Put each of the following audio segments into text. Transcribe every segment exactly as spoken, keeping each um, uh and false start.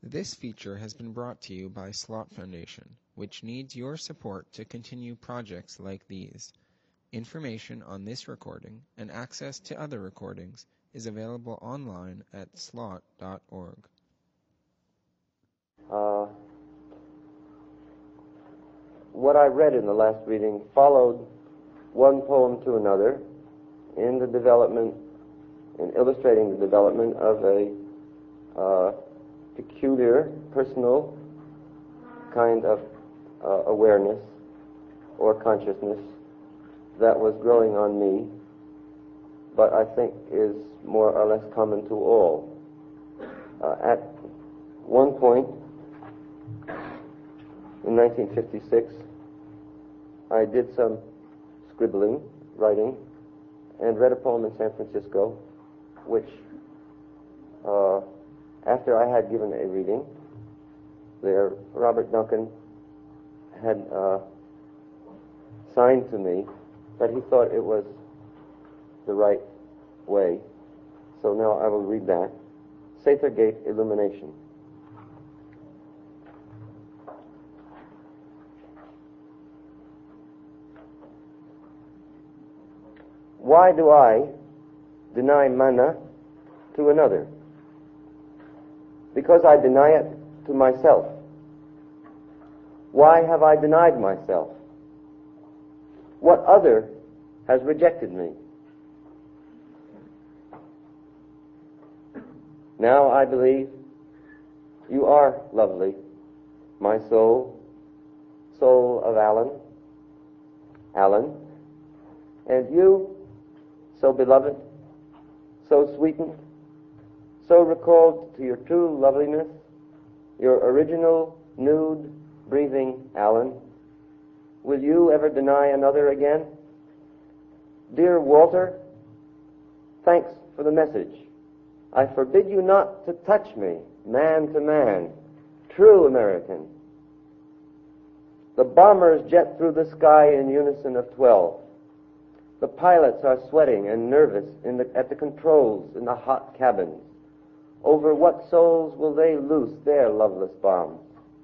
This feature has been brought to you by Slot Foundation, which needs your support to continue projects like these. Information on this recording and access to other recordings is available online at slot dot org. Uh, what I read in the last reading followed one poem to another in the development, in illustrating the development of a uh, peculiar, personal kind of uh, awareness or consciousness that was growing on me, but I think is more or less common to all. Uh, at one point, in nineteen fifty-six, I did some scribbling, writing, and read a poem in San Francisco, which, uh, after I had given a reading there, Robert Duncan had uh, signed to me that he thought it was the right way. So now I will read that. Sather Gate Illumination. Why do I deny manna to another? Because I deny it to myself. Why have I denied myself? What other has rejected me? Now I believe you are lovely, my soul, soul of Alan, Alan, and you, so beloved, so sweetened, so recalled to your true loveliness, your original, nude, breathing Alan. Will you ever deny another again? Dear Walter, thanks for the message. I forbid you not to touch me, man to man, true American. The bombers jet through the sky in unison of twelve. The pilots are sweating and nervous in the, at the controls in the hot cabins. Over what souls will they loose their loveless bombs?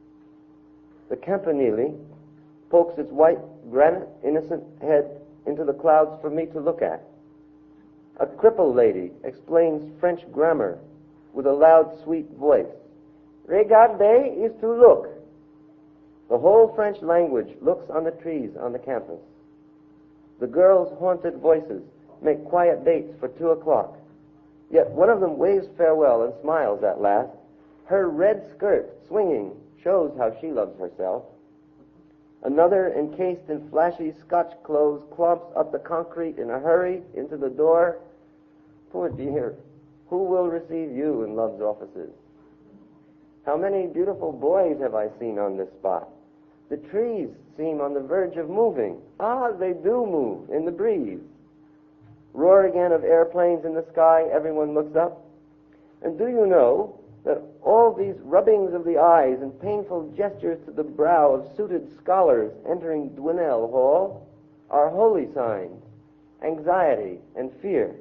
The Campanile pokes its white, granite, innocent head into the clouds for me to look at. A crippled lady explains French grammar with a loud, sweet voice. Regarder is to look. The whole French language looks on the trees on the campus. The girls' haunted voices make quiet dates for two o'clock. Yet one of them waves farewell and smiles at last. Her red skirt, swinging, shows how she loves herself. Another, encased in flashy Scotch clothes, clomps up the concrete in a hurry into the door. Poor dear, who will receive you in love's offices? How many beautiful boys have I seen on this spot? The trees seem on the verge of moving. Ah, they do move in the breeze. Roar again of airplanes in the sky, everyone looks up. And do you know that all these rubbings of the eyes and painful gestures to the brow of suited scholars entering Dwinelle Hall are holy signs, anxiety and fear?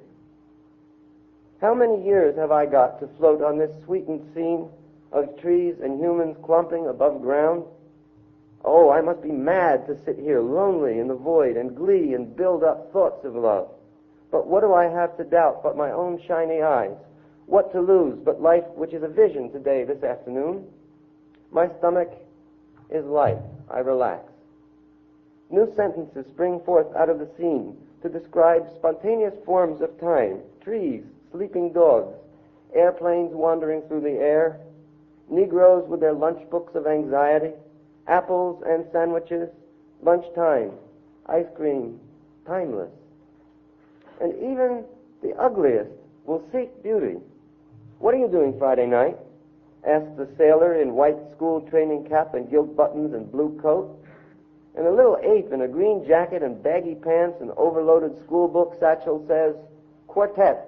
How many years have I got to float on this sweetened scene of trees and humans clumping above ground? Oh, I must be mad to sit here lonely in the void and glee and build up thoughts of love. But what do I have to doubt but my own shiny eyes? What to lose but life, which is a vision today, this afternoon? My stomach is light. I relax. New sentences spring forth out of the scene to describe spontaneous forms of time, trees, sleeping dogs, airplanes wandering through the air, Negroes with their lunchbooks of anxiety, apples and sandwiches, lunchtime, ice cream, timeless. And even the ugliest will seek beauty. What are you doing Friday night? Asked the sailor in white school training cap and gilt buttons and blue coat. And the little ape in a green jacket and baggy pants and overloaded school book satchel says, quartets.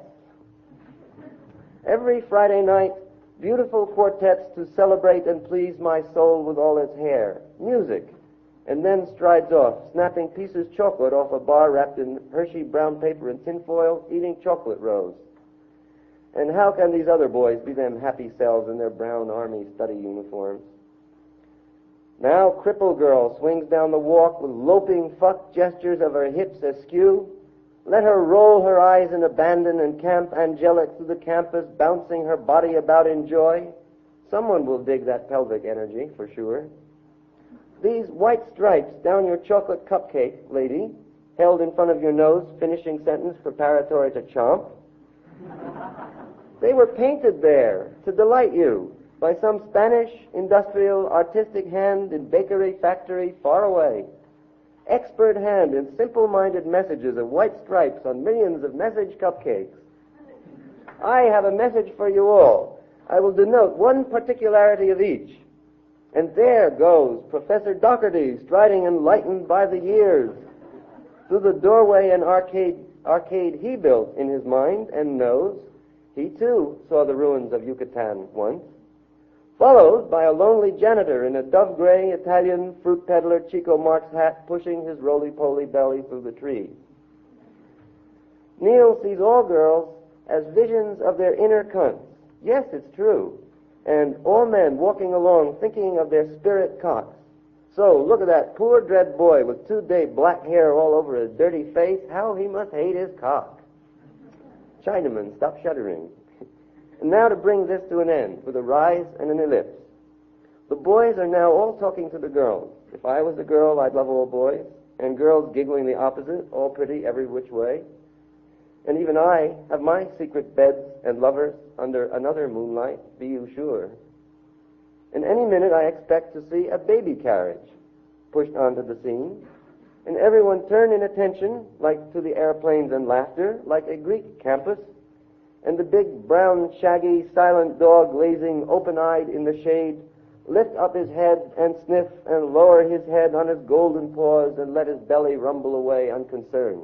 Every Friday night, beautiful quartets to celebrate and please my soul with all its hair. Music. And then strides off, snapping pieces chocolate off a bar wrapped in Hershey brown paper and tinfoil, eating chocolate rolls. And how can these other boys be them happy selves in their brown army study uniforms? Now cripple girl swings down the walk with loping fuck gestures of her hips askew. Let her roll her eyes in abandon and camp angelic through the campus, bouncing her body about in joy. Someone will dig that pelvic energy, for sure. These white stripes down your chocolate cupcake, lady, held in front of your nose, finishing sentence preparatory to chomp. They were painted there to delight you by some Spanish industrial artistic hand in bakery factory far away. Expert hand in simple-minded messages of white stripes on millions of message cupcakes. I have a message for you all. I will denote one particularity of each. And there goes Professor Doherty, striding enlightened by the years, through the doorway and arcade, arcade he built in his mind and knows. He, too, saw the ruins of Yucatan once, followed by a lonely janitor in a dove-gray Italian fruit peddler Chico Marx hat pushing his roly-poly belly through the trees. Neil sees all girls as visions of their inner cunts. Yes, it's true. And all men walking along thinking of their spirit cocks. So, look at that poor dread boy with two-day black hair all over his dirty face. How he must hate his cock. Chinaman, stop shuddering. And now to bring this to an end, with a rise and an ellipse. The boys are now all talking to the girls. If I was a girl, I'd love all boys. And girls giggling the opposite, all pretty every which way. And even I have my secret beds and lovers under another moonlight, be you sure. And any minute I expect to see a baby carriage pushed onto the scene, and everyone turn in attention, like to the airplanes and laughter, like a Greek campus, and the big, brown, shaggy, silent dog lazing open-eyed in the shade lift up his head and sniff and lower his head on his golden paws and let his belly rumble away unconcerned.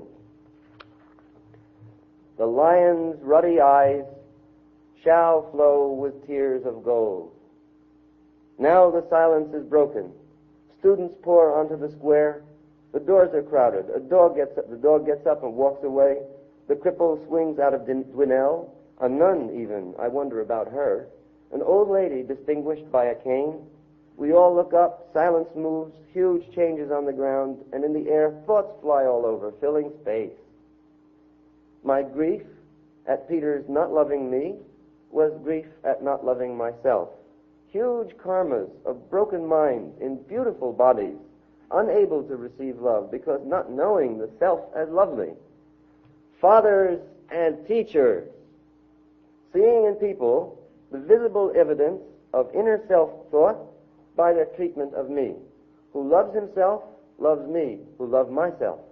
The lion's ruddy eyes shall flow with tears of gold. Now the silence is broken. Students pour onto the square. The doors are crowded. A dog gets up, the dog gets up and walks away. The cripple swings out of Dwinelle. A nun, even. I wonder about her. An old lady distinguished by a cane. We all look up. Silence moves. Huge changes on the ground. And in the air, thoughts fly all over, filling space. My grief at Peter's not loving me was grief at not loving myself. Huge karmas of broken minds in beautiful bodies, unable to receive love because not knowing the self as lovely. Fathers and teachers, seeing in people the visible evidence of inner self-thought by their treatment of me. Who loves himself, loves me, who love myself.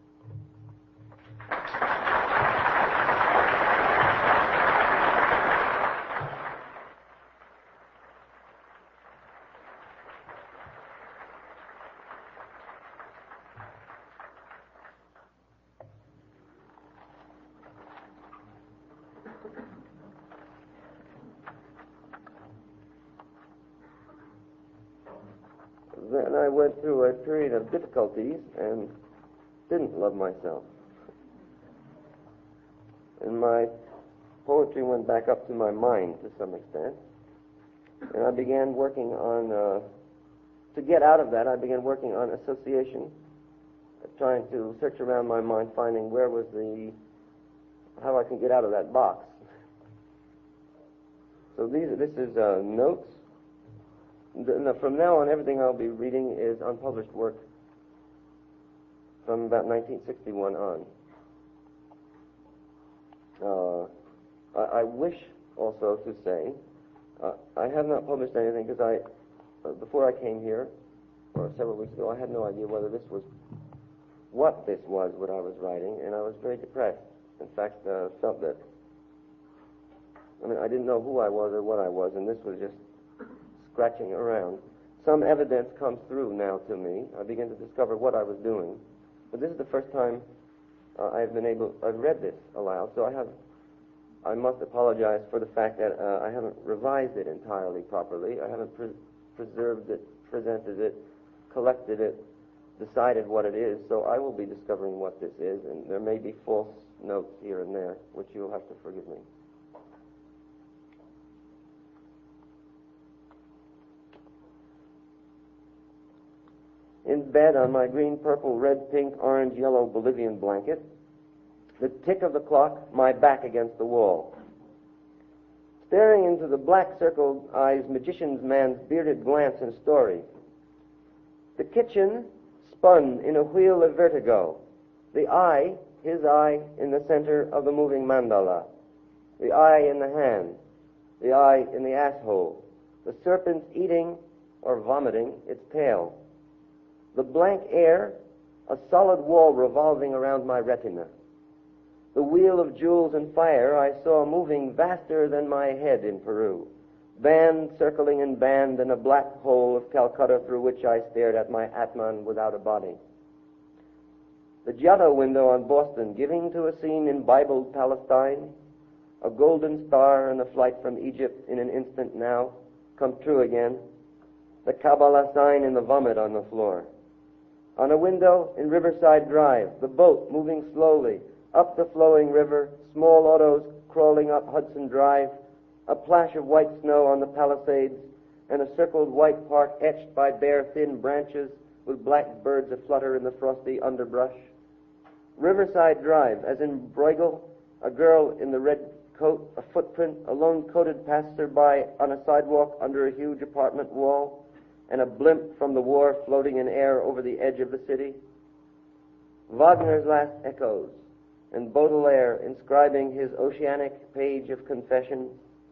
Then I went through a period of difficulties and didn't love myself. And my poetry went back up to my mind to some extent. And I began working on, uh, to get out of that, I began working on association, trying to search around my mind, finding where was the, how I can get out of that box. So these, this is uh, notes. From now on, everything I'll be reading is unpublished work from about nineteen sixty-one on. Uh, I, I wish also to say, uh, I have not published anything because I, uh, before I came here, or several weeks ago, I had no idea whether this was, what this was, what I was writing, and I was very depressed. In fact, uh, felt that, I mean, I didn't know who I was or what I was, and this was just scratching around. Some evidence comes through now to me. I begin to discover what I was doing. But this is the first time uh, I've been able, I've read this aloud, so I have, I must apologize for the fact that uh, I haven't revised it entirely properly. I haven't pre- preserved it, presented it, collected it, decided what it is, so I will be discovering what this is, and there may be false notes here and there, which you'll have to forgive me. in bed on my green, purple, red, pink, orange, yellow Bolivian blanket, the tick of the clock, my back against the wall. Staring into the black-circled eyes, magician's man's bearded glance and story. The kitchen spun in a wheel of vertigo. The eye, his eye, in the center of the moving mandala. The eye in the hand. The eye in the asshole. The serpent eating or vomiting its tail. The blank air, a solid wall revolving around my retina. The wheel of jewels and fire I saw moving vaster than my head in Peru, band circling in band in a black hole of Calcutta through which I stared at my Atman without a body. The Giotto window on Boston, giving to a scene in Bibled Palestine, a golden star and a flight from Egypt in an instant now, come true again. The Kabbalah sign in the vomit on the floor. On a window in Riverside Drive, the boat moving slowly up the flowing river, small autos crawling up Hudson Drive, a plash of white snow on the Palisades, and a circled white park etched by bare thin branches with black birds aflutter in the frosty underbrush. Riverside Drive, as in Bruegel, a girl in the red coat, a footprint, a lone-coated passerby on a sidewalk under a huge apartment wall, and a blimp from the war floating in air over the edge of the city. Wagner's last echoes, and Baudelaire inscribing his oceanic page of confessions.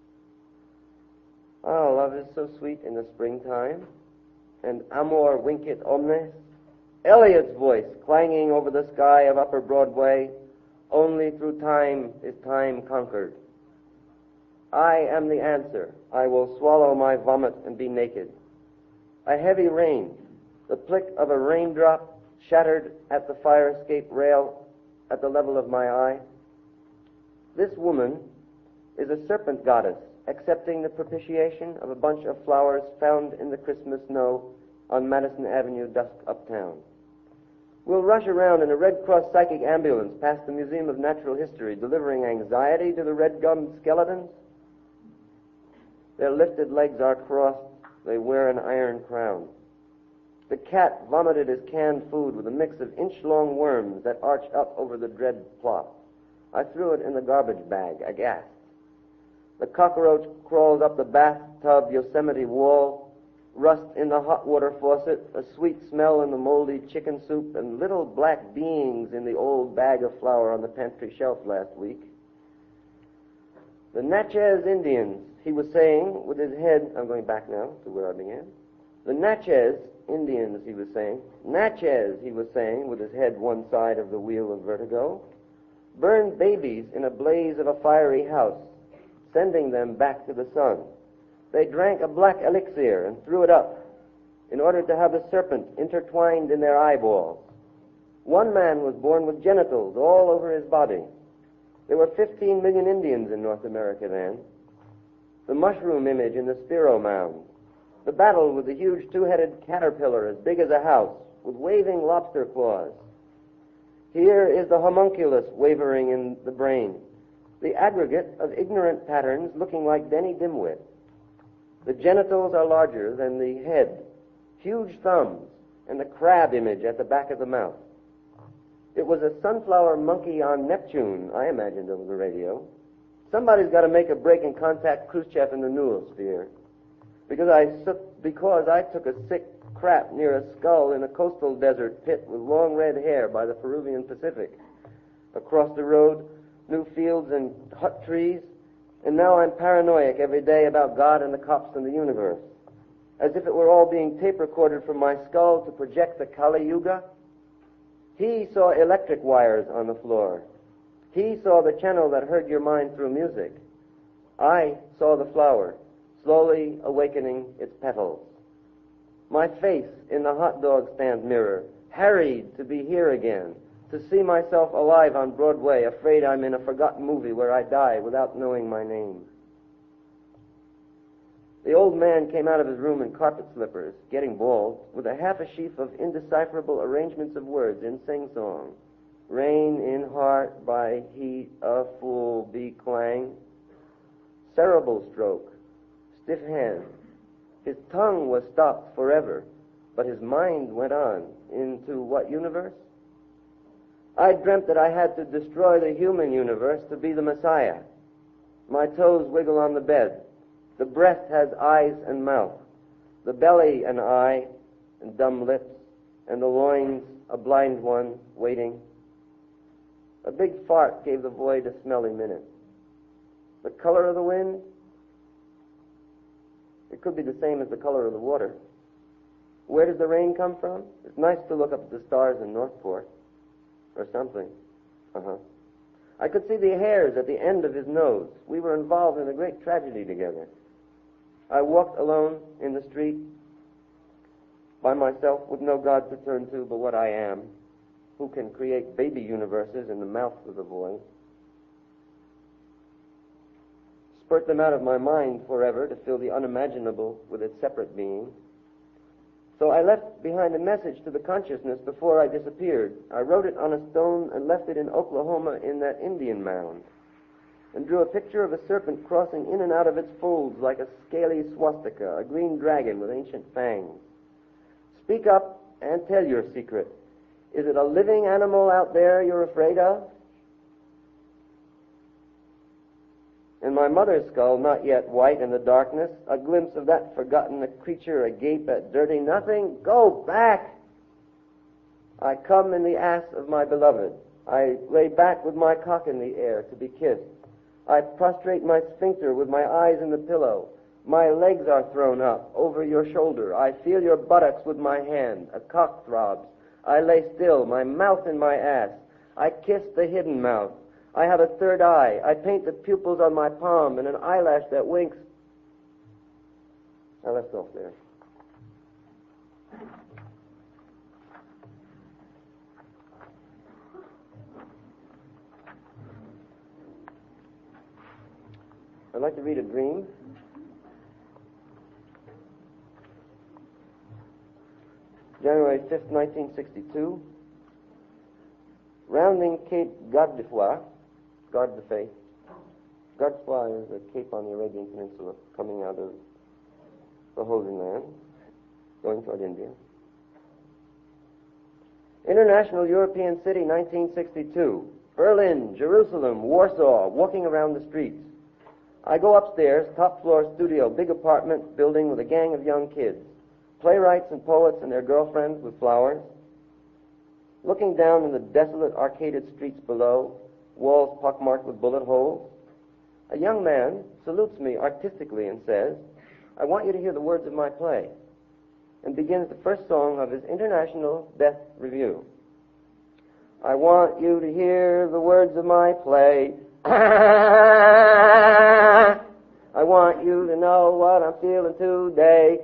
Oh, love is so sweet in the springtime, and amor vincit omnes. Eliot's voice clanging over the sky of Upper Broadway, only through time is time conquered. I am the answer. I will swallow my vomit and be naked. A heavy rain, the flick of a raindrop shattered at the fire escape rail at the level of my eye. This woman is a serpent goddess accepting the propitiation of a bunch of flowers found in the Christmas snow on Madison Avenue, dusk uptown. We'll rush around in a Red Cross psychic ambulance past the Museum of Natural History, delivering anxiety to the red-gummed skeletons. Their lifted legs are crossed. They wear an iron crown. The cat vomited his canned food with a mix of inch-long worms that arched up over the dread plot. I threw it in the garbage bag, aghast. The cockroach crawled up the bathtub Yosemite wall, rust in the hot water faucet, a sweet smell in the moldy chicken soup, and little black beings in the old bag of flour on the pantry shelf last week. The Natchez Indians, he was saying with his head, I'm going back now to where I began. The Natchez Indians, he was saying, Natchez, he was saying with his head one side of the wheel of vertigo, burned babies in a blaze of a fiery house, sending them back to the sun. They drank a black elixir and threw it up in order to have the serpent intertwined in their eyeballs. One man was born with genitals all over his body. There were fifteen million Indians in North America then. The mushroom image in the Spiro Mound. The battle with the huge two-headed caterpillar as big as a house with waving lobster claws. Here is the homunculus wavering in the brain. The aggregate of ignorant patterns looking like Denny Dimwit. The genitals are larger than the head, huge thumbs, and the crab image at the back of the mouth. It was a sunflower monkey on Neptune, I imagined over the radio. Somebody's got to make a break and contact Khrushchev in the noosphere. Because I, because I took a sick crap near a skull in a coastal desert pit with long red hair by the Peruvian Pacific. Across the road, new fields and hut trees, and now I'm paranoid every day about God and the cops and the universe, as if it were all being tape-recorded from my skull to project the Kali Yuga. He saw electric wires on the floor. He saw the channel that heard your mind through music. I saw the flower, slowly awakening its petals. My face in the hot dog stand mirror, harried to be here again, to see myself alive on Broadway, afraid I'm in a forgotten movie where I die without knowing my name. The old man came out of his room in carpet slippers, getting bald, with a half a sheaf of indecipherable arrangements of words in sing-song. Rain in heart by heat, a fool be clang. Cerebral stroke, stiff hand. His tongue was stopped forever, But his mind went on into what universe? I dreamt that I had to destroy the human universe to be the Messiah. My toes wiggle on the bed. The breast has eyes and mouth. The belly an eye and dumb lips. And the loins a blind one waiting. A big fart gave the void a smelly minute. The color of the wind? It could be the same as the color of the water. Where does the rain come from? It's nice to look up at the stars in Northport. Or something. Uh-huh. I could see the hairs at the end of his nose. We were involved in a great tragedy together. I walked alone in the street, by myself, with no God to turn to but what I am, who can create baby universes in the mouth of the void. Spurt them out of my mind forever to fill the unimaginable with its separate being. So I left behind a message to the consciousness before I disappeared. I wrote it on a stone and left it in Oklahoma in that Indian mound, and drew a picture of a serpent crossing in and out of its folds like a scaly swastika, a green dragon with ancient fangs. Speak up and tell your secret. Is it a living animal out there you're afraid of? In my mother's skull, not yet white in the darkness, a glimpse of that forgotten creature agape at dirty nothing. Go back! I come in the ass of my beloved. I lay back with my cock in the air to be kissed. I prostrate my sphincter with my eyes in the pillow. My legs are thrown up over your shoulder. I feel your buttocks with my hand. A cock throbs. I lay still, my mouth in my ass. I kiss the hidden mouth. I have a third eye. I paint the pupils on my palm and an eyelash that winks. I left off there. I'd like to read a dream. January fifth, nineteen sixty-two. Rounding Cape Garde de Foi, Garde de Faith. Garde de Foi is a cape on the Arabian Peninsula coming out of the Holy Land, going toward India. International European City, nineteen sixty-two. Berlin, Jerusalem, Warsaw, walking around the streets. I go upstairs, top floor studio, big apartment building with a gang of young kids. Playwrights and poets and their girlfriends with flowers. Looking down in the desolate arcaded streets below, walls pockmarked with bullet holes, a young man salutes me artistically and says, "I want you to hear the words of my play," and begins the first song of his International Death Review. "I want you to hear the words of my play. I want you to know what I'm feeling today."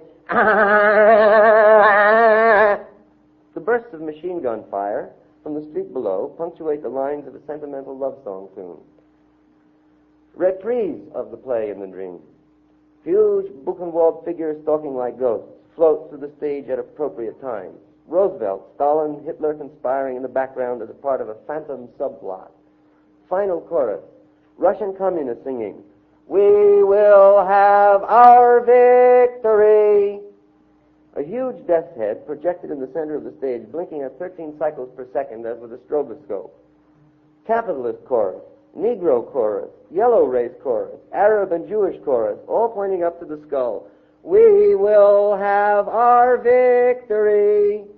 The bursts of machine gun fire from the street below punctuate the lines of a sentimental love song tune. Reprise of the play in the dream. Huge Buchenwald figures stalking like ghosts float through the stage at appropriate times. Roosevelt, Stalin, Hitler conspiring in the background as a part of a phantom subplot. Final chorus. Russian communists singing, "We will have our victory." A huge death's head projected in the center of the stage, blinking at thirteen cycles per second as with a stroboscope. Capitalist chorus, Negro chorus, Yellow Race chorus, Arab and Jewish chorus, all pointing up to the skull. "We will have our victory."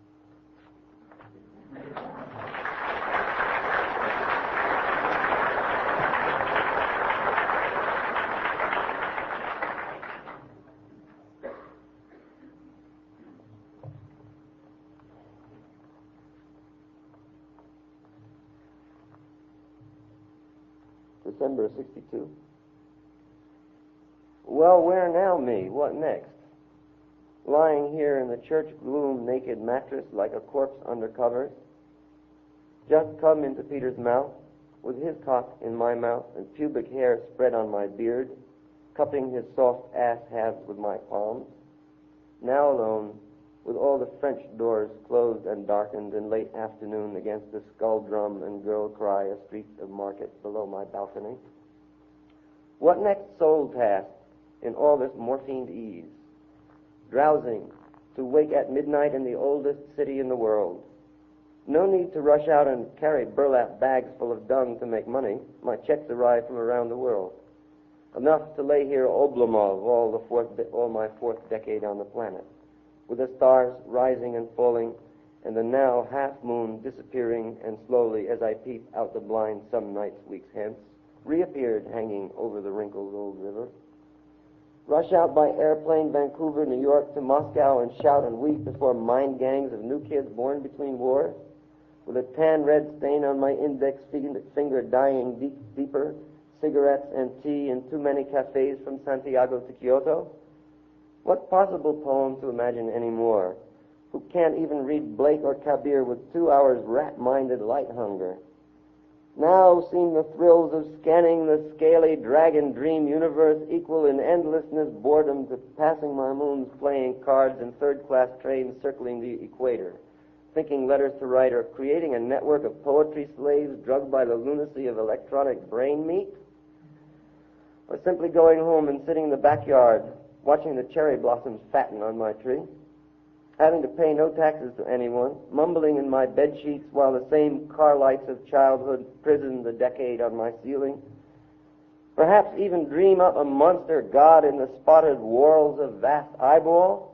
December sixty-two. Well, where now me? What next? Lying here in the church gloom, naked mattress like a corpse under covers. Just come into Peter's mouth, with his cock in my mouth and pubic hair spread on my beard, cupping his soft ass halves with my palms. Now alone, with all the French doors closed and darkened in late afternoon against the skull drum and girl cry a street of market below my balcony. What next soul task in all this morphined ease? Drowsing to wake at midnight in the oldest city in the world. No need to rush out and carry burlap bags full of dung to make money. My checks arrive from around the world. Enough to lay here Oblomov all, the fourth, all my fourth decade on the planet, with the stars rising and falling, and the now half-moon disappearing, and slowly, as I peep out the blind some nights, weeks hence, reappeared hanging over the wrinkled old river. Rush out by airplane Vancouver, New York to Moscow and shout and weep before mind gangs of new kids born between wars, with a tan red stain on my index finger dying deep, deeper, cigarettes and tea in too many cafes from Santiago to Kyoto? What possible poem to imagine anymore? Who can't even read Blake or Kabir with two hours rat-minded light hunger? Now seem the thrills of scanning the scaly dragon dream universe equal in endlessness boredom to passing my moons playing cards in third-class trains circling the equator, thinking letters to write, or creating a network of poetry slaves drugged by the lunacy of electronic brain meat? Or simply going home and sitting in the backyard watching the cherry blossoms fatten on my tree, having to pay no taxes to anyone, mumbling in my bed sheets while the same car lights of childhood prison the decade on my ceiling, perhaps even dream up a monster god in the spotted whorls of vast eyeball?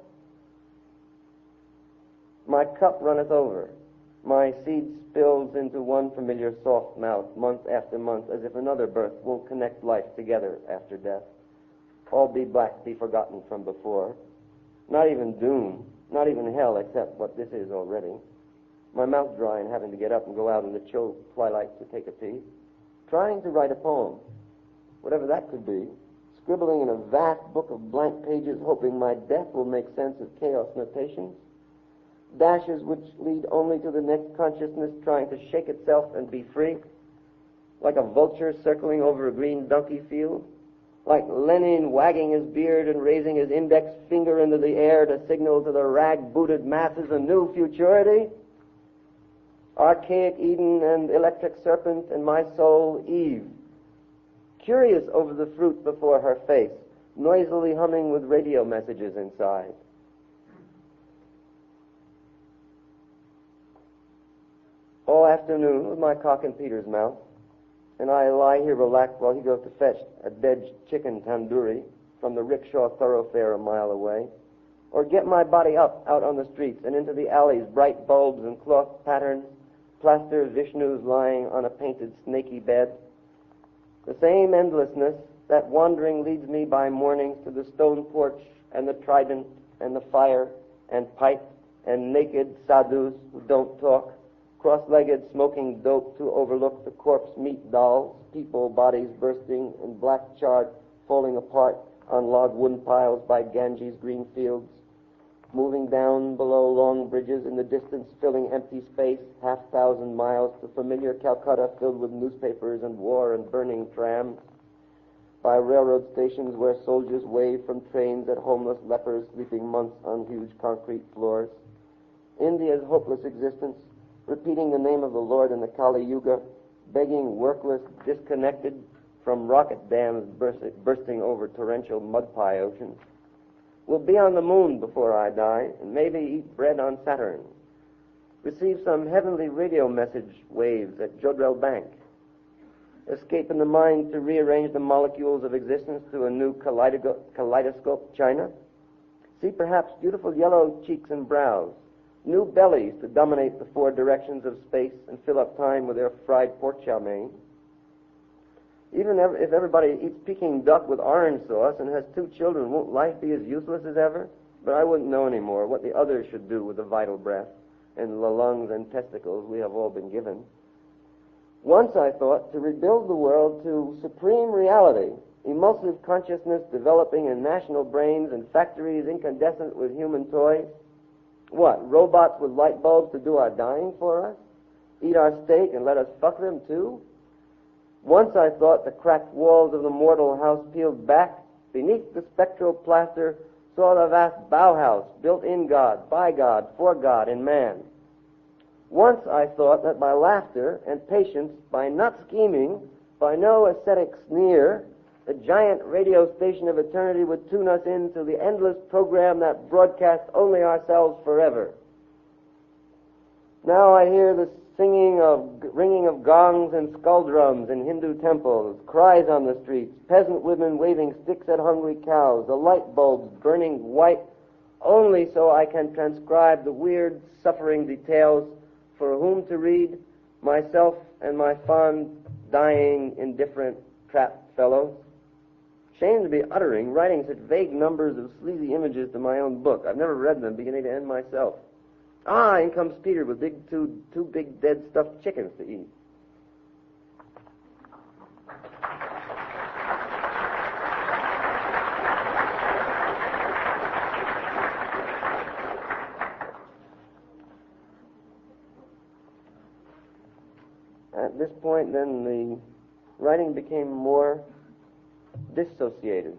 My cup runneth over. My seed spills into one familiar soft mouth month after month, as if another birth won't connect life together after death. All be black, be forgotten from before. Not even doom, not even hell, except what this is already. My mouth dry and having to get up and go out in the chill twilight to take a pee. Trying to write a poem, whatever that could be. Scribbling in a vast book of blank pages, hoping my death will make sense of chaos notations. Dashes which lead only to the next consciousness trying to shake itself and be free. Like a vulture circling over a green donkey field. Like Lenin wagging his beard and raising his index finger into the air to signal to the rag-booted masses a new futurity. Archaic Eden and electric serpent and my soul Eve, curious over the fruit before her face, noisily humming with radio messages inside. All afternoon with my cock in Peter's mouth, and I lie here relaxed while he goes to fetch a dead chicken tandoori from the rickshaw thoroughfare a mile away, or get my body up out on the streets and into the alleys, bright bulbs and cloth patterns, plaster Vishnus lying on a painted snaky bed. The same endlessness, that wandering leads me by mornings to the stone porch and the trident and the fire and pipe and naked sadhus who don't talk, cross-legged smoking dope to overlook the corpse meat dolls, people bodies bursting and black chart falling apart on log wooden piles by Ganges green fields, moving down below long bridges in the distance filling empty space, half thousand miles to familiar Calcutta filled with newspapers and war and burning trams, by railroad stations where soldiers wave from trains at homeless lepers sleeping months on huge concrete floors. India's hopeless existence, repeating the name of the Lord in the Kali Yuga, begging workless, disconnected from rocket dams bursting over torrential mud pie oceans. We'll be on the moon before I die, and maybe eat bread on Saturn. Receive some heavenly radio message waves at Jodrell Bank. Escape in the mind to rearrange the molecules of existence to a new kaleido- kaleidoscope China. See perhaps beautiful yellow cheeks and brows, new bellies to dominate the four directions of space and fill up time with their fried pork chow mein. Even if everybody eats Peking duck with orange sauce and has two children, won't life be as useless as ever? But I wouldn't know anymore what the others should do with the vital breath and the lungs and testicles we have all been given. Once I thought to rebuild the world to supreme reality, emulsive consciousness developing in national brains and factories incandescent with human toys. What, robots with light bulbs to do our dying for us? Eat our steak and let us fuck them too? Once I thought the cracked walls of the mortal house peeled back, beneath the spectral plaster saw the vast Bauhaus built in God, by God, for God, in man. Once I thought that by laughter and patience, by not scheming, by no ascetic sneer, the giant radio station of eternity would tune us into the endless program that broadcasts only ourselves forever. Now I hear the singing of, ringing of gongs and skull drums in Hindu temples, cries on the streets, peasant women waving sticks at hungry cows, the light bulbs burning white, only so I can transcribe the weird, suffering details for whom to read, myself and my fond, dying, indifferent, trapped fellows. Shame to be uttering, writing such vague numbers of sleazy images to my own book. I've never read them beginning to end myself. Ah, in comes Peter with big two, two big dead stuffed chickens to eat. At this point, then, the writing became more dissociated.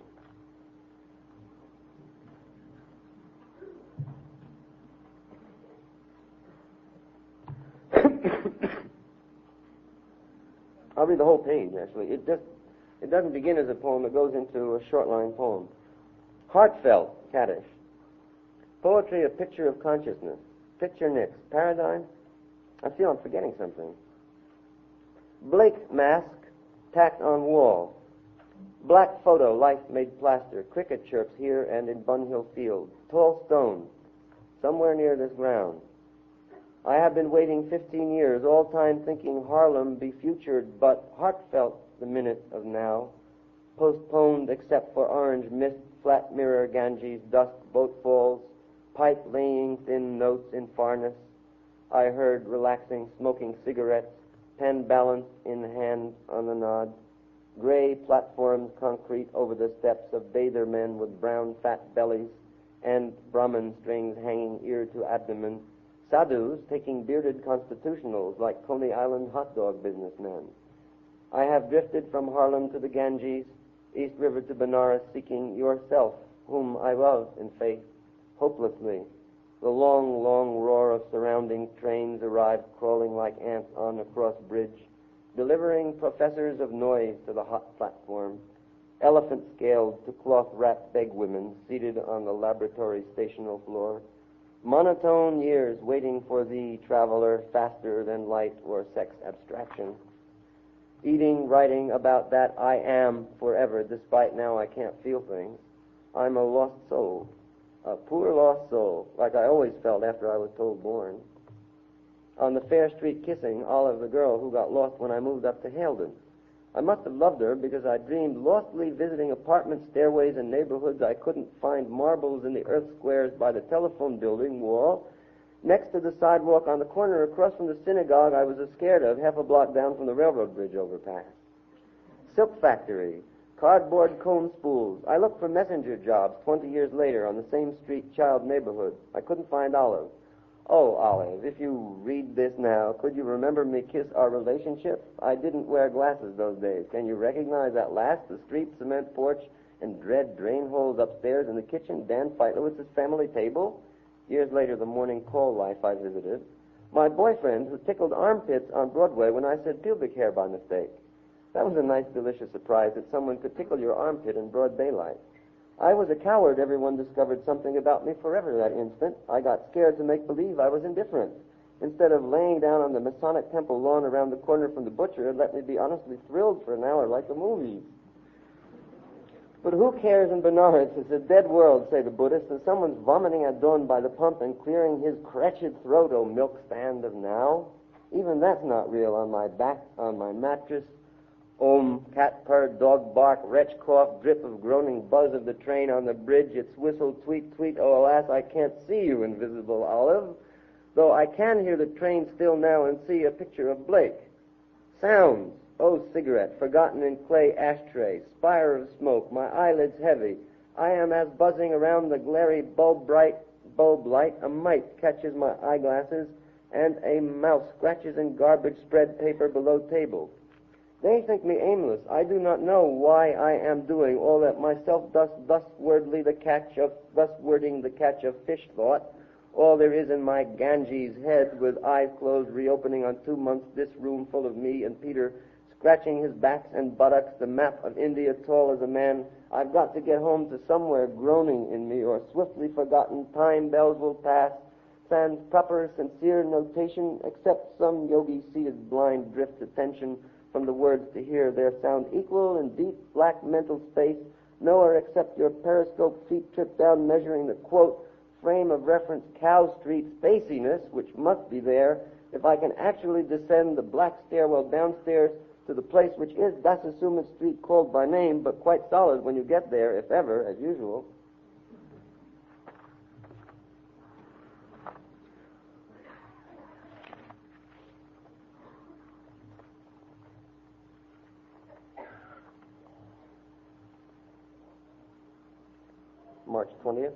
I'll read the whole page, actually. It just, it doesn't begin as a poem, it goes into a short line poem. Heartfelt, Kaddish. Poetry, a picture of consciousness. Picture Nix. Paradigm. I feel I'm forgetting something. Blake mask, tacked on wall. Black photo, life made plaster. Cricket chirps here and in Bun Hill Field. Tall stone, somewhere near this ground. I have been waiting fifteen years, all time thinking Harlem be futured, but heartfelt the minute of now. Postponed except for orange mist, flat mirror, Ganges, dust, boat falls, pipe laying thin notes in farness. I heard relaxing, smoking cigarettes, pen balanced in hand on the nod. Gray platforms concrete over the steps of bather men with brown fat bellies and Brahmin strings hanging ear to abdomen. Sadhus taking bearded constitutionals like Coney Island hot dog businessmen. I have drifted from Harlem to the Ganges, East River to Benares, seeking yourself, whom I love in faith, hopelessly. The long, long roar of surrounding trains arrived crawling like ants on a cross bridge, delivering professors of noise to the hot platform, elephant-scaled to cloth-wrapped beg women seated on the laboratory stational floor. Monotone years waiting for thee, traveler, faster than light or sex abstraction. Eating, writing about that I am forever, despite now I can't feel things. I'm a lost soul, a poor lost soul, like I always felt after I was told born. On the Fair Street kissing Olive, the girl who got lost when I moved up to Haledon. I must have loved her because I dreamed lostly visiting apartment stairways in neighborhoods I couldn't find marbles in the earth squares by the telephone building wall. Next to the sidewalk on the corner across from the synagogue I was as scared of, half a block down from the railroad bridge overpass. Silk factory, cardboard cone spools. I looked for messenger jobs twenty years later on the same street child neighborhood. I couldn't find Olive. Oh, Olive, if you read this now, could you remember me kiss our relationship? I didn't wear glasses those days. Can you recognize that last? The street, cement porch, and dread drain holes upstairs in the kitchen, Dan Feitlowitz's family table? Years later, the morning call life I visited. My boyfriend who tickled armpits on Broadway when I said pubic hair by mistake. That was a nice, delicious surprise that someone could tickle your armpit in broad daylight. I was a coward. Everyone discovered something about me forever that instant. I got scared to make believe I was indifferent. Instead of laying down on the Masonic Temple lawn around the corner from the butcher, let me be honestly thrilled for an hour like a movie. But who cares in Benares? It's a dead world, say the Buddhists, and someone's vomiting at dawn by the pump and clearing his wretched throat, oh milk stand of now. Even that's not real on my back, on my mattress. Om, cat purr, dog bark, wretch cough, drip of groaning buzz of the train on the bridge, its whistle, tweet, tweet, oh alas, I can't see you, invisible Olive, though I can hear the train still now and see a picture of Blake. Sounds, oh cigarette, forgotten in clay ashtray, spire of smoke, my eyelids heavy, I am as buzzing around the glary bulb bright bulb light, a mite catches my eyeglasses, and a mouse scratches in garbage spread paper below table. They think me aimless. I do not know why I am doing all that myself thus, thus wordly the catch of, thus wording the catch of fish thought. All there is in my Ganges head, with eyes closed, reopening on two months, this room full of me and Peter scratching his backs and buttocks, the map of India tall as a man. I've got to get home to somewhere groaning in me, or swiftly forgotten time bells will pass, sans proper sincere notation, except some yogi seated blind drifts attention from the words to hear their sound equal in deep black mental space, nowhere except your periscope feet trip down measuring the, quote, frame of reference Cow Street spaciness, which must be there, if I can actually descend the black stairwell downstairs to the place which is Dasasumet Street called by name, but quite solid when you get there, if ever, as usual. March twentieth.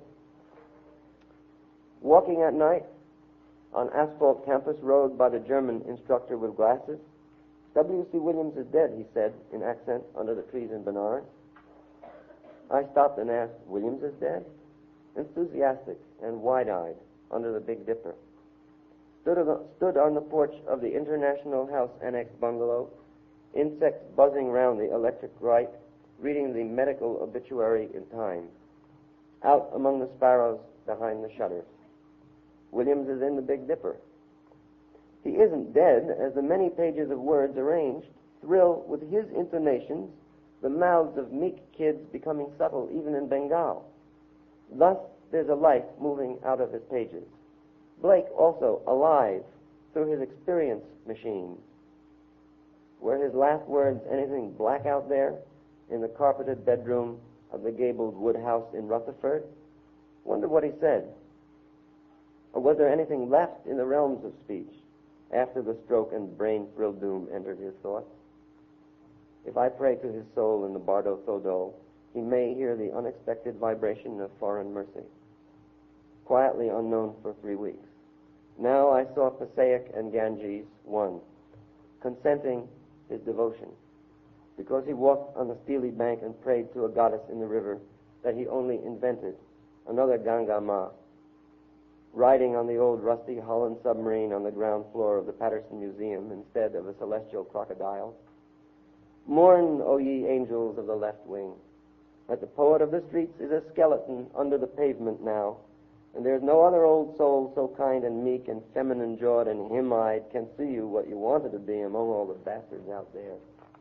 Walking at night on asphalt campus road by the German instructor with glasses. W C Williams is dead, he said, in accent, under the trees in Benares. I stopped and asked, Williams is dead? Enthusiastic and wide-eyed, under the Big Dipper. Stood on the, stood on the porch of the International House Annex bungalow, insects buzzing round the electric light, reading the medical obituary in time. Out among the sparrows behind the shutters. Williams is in the Big Dipper. He isn't dead, as the many pages of words arranged thrill with his intonations the mouths of meek kids becoming subtle even in Bengal. Thus, there's a life moving out of his pages. Blake also alive through his experience machines. Were his last words anything black out there in the carpeted bedroom of the gabled wood house in Rutherford? Wonder what he said. Or was there anything left in the realms of speech after the stroke and brain-thrilled doom entered his thoughts? If I pray to his soul in the Bardo Thodo, he may hear the unexpected vibration of foreign mercy. Quietly unknown for three weeks. Now I saw Passaic and Ganges one, consenting his devotion, because he walked on the steely bank and prayed to a goddess in the river that he only invented, another Ganga Ma, riding on the old rusty Holland submarine on the ground floor of the Patterson Museum instead of a celestial crocodile. Mourn, O ye angels of the left wing, that the poet of the streets is a skeleton under the pavement now, and there's no other old soul so kind and meek and feminine-jawed and hymn-eyed can see you what you wanted to be among all the bastards out there.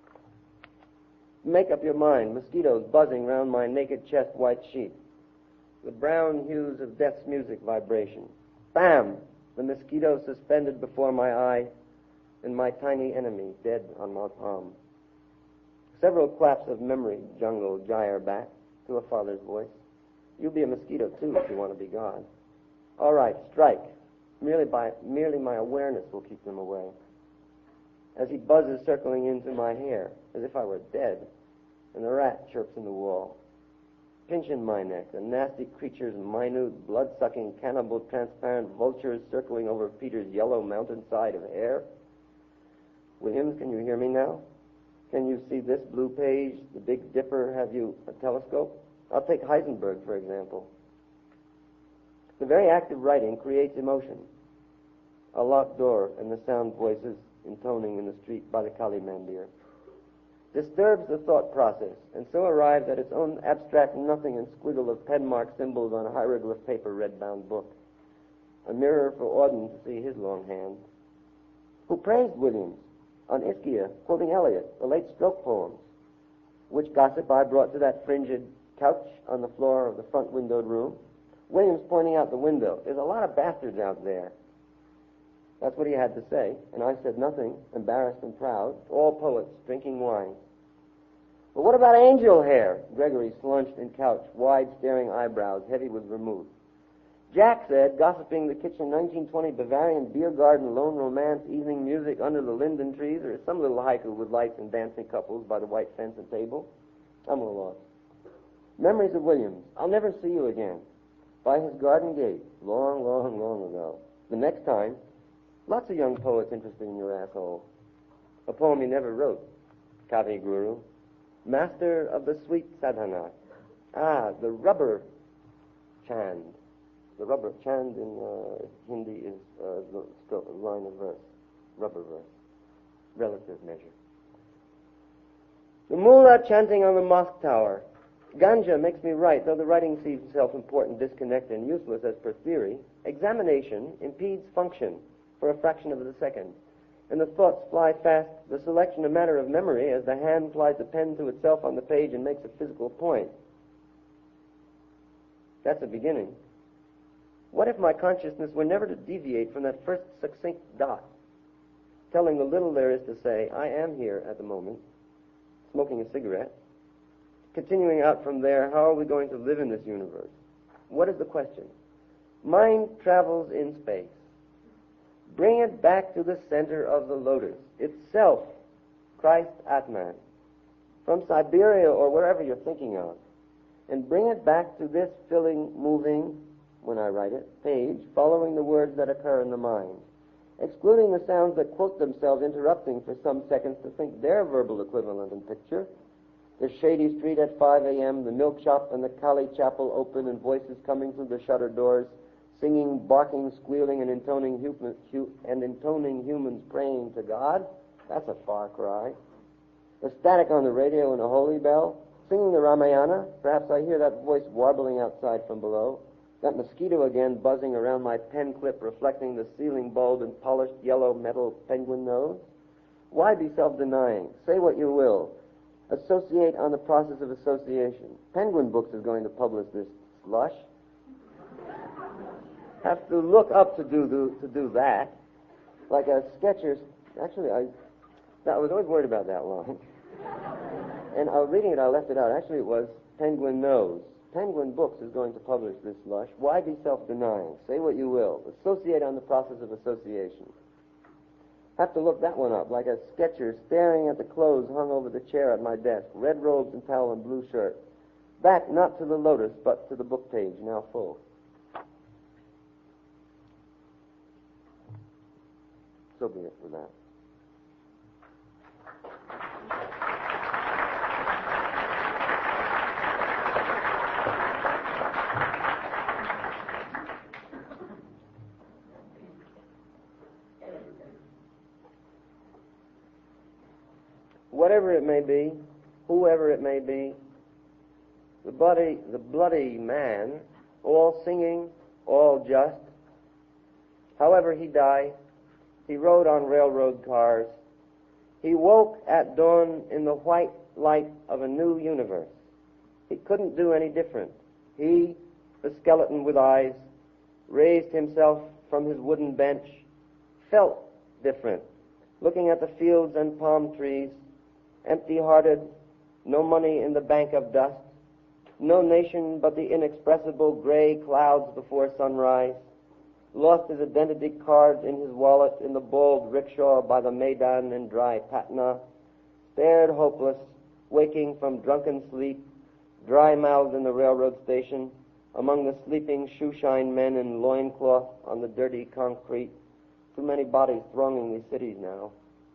Make up your mind, mosquitoes buzzing round my naked chest white sheet. The brown hues of death's music vibration. Bam! The mosquito suspended before my eye, and my tiny enemy dead on my palm. Several claps of memory jungle gyre back to a father's voice. You'll be a mosquito, too, if you want to be God. All right, strike. Merely by merely my awareness will keep them away. As he buzzes circling into my hair, as if I were dead, and the rat chirps in the wall. Pinch in my neck, the nasty creature's minute, blood-sucking, cannibal, transparent vultures circling over Peter's yellow mountainside of hair. Williams, can you hear me now? Can you see this blue page, the Big Dipper? Have you a telescope? I'll take Heisenberg, for example. The very act of writing creates emotion. A locked door and the sound voices intoning in the street by the Kali Mandir disturbs the thought process, and so arrives at its own abstract nothing and squiggle of pen-mark symbols on a hieroglyph paper red-bound book. A mirror for Auden to see his long hand. Who praised Williams on Ischia, quoting Eliot, the late stroke poems, which gossip I brought to that fringed couch on the floor of the front windowed room. Williams pointing out the window. There's a lot of bastards out there. That's what he had to say, and I said nothing, embarrassed and proud, all poets drinking wine. But what about angel hair? Gregory slunched in couch, wide staring eyebrows, heavy with vermouth. Jack said, gossiping the kitchen, nineteen twenty Bavarian beer garden, lone romance, evening music under the linden trees, or some little haiku with lights and dancing couples by the white fence and table. I'm a little lost. Memories of Williams. I'll never see you again. By his garden gate, long, long, long ago. The next time, lots of young poets interested in your asshole. A poem he never wrote. Kavi Guru. Master of the sweet sadhana. Ah, the rubber chand. The rubber chand in uh, Hindi is uh, the line of verse. Rubber verse. Relative measure. The mullah chanting on the mosque tower. Ganja makes me write, though the writing seems self-important, disconnected, and useless as per theory. Examination impedes function for a fraction of a second. And the thoughts fly fast, the selection a matter of memory as the hand plies the pen to itself on the page and makes a physical point. That's a beginning. What if my consciousness were never to deviate from that first succinct dot, telling the little there is to say, I am here at the moment, smoking a cigarette. Continuing out from there, how are we going to live in this universe? What is the question? Mind travels in space. Bring it back to the center of the lotus, itself, Christ Atman, from Siberia or wherever you're thinking of, and bring it back to this filling, moving, when I write it, page, following the words that occur in the mind, excluding the sounds that quote themselves, interrupting for some seconds to think their verbal equivalent in picture. The shady street at five a.m., the milk shop and the Kali chapel open, and voices coming through the shutter doors, singing, barking, squealing, and intoning, human, hu- and intoning humans praying to God. That's a far cry. The static on the radio and a holy bell, singing the Ramayana. Perhaps I hear that voice warbling outside from below. That mosquito again buzzing around my pen clip, reflecting the ceiling bulb and polished yellow metal penguin nose. Why be self-denying? Say what you will. Associate on the process of association. Penguin Books is going to publish this slush. Have to look up to do, do to do that. Like a Skechers. Actually, I, I was always worried about that line. And I was reading it, I left it out. Actually, it was Penguin Nose. Penguin Books is going to publish this slush. Why be self-denying? Say what you will. Associate on the process of association. Have to look that one up, like a Sketcher staring at the clothes hung over the chair at my desk. Red robes and towel and blue shirt. Back not to the lotus, but to the book page, now full. So be it for that. Whatever it may be, whoever it may be, the bloody, the bloody man, all singing, all just, however he died, he rode on railroad cars. He woke at dawn in the white light of a new universe. He couldn't do any different. He, the skeleton with eyes, raised himself from his wooden bench, felt different, looking at the fields and palm trees, empty-hearted, no money in the bank of dust, no nation but the inexpressible gray clouds before sunrise, lost his identity cards in his wallet in the bald rickshaw by the Maidan in dry Patna, stared hopeless, waking from drunken sleep, dry-mouthed in the railroad station, among the sleeping shoeshine men in loincloth on the dirty concrete. Too many bodies thronging these cities now.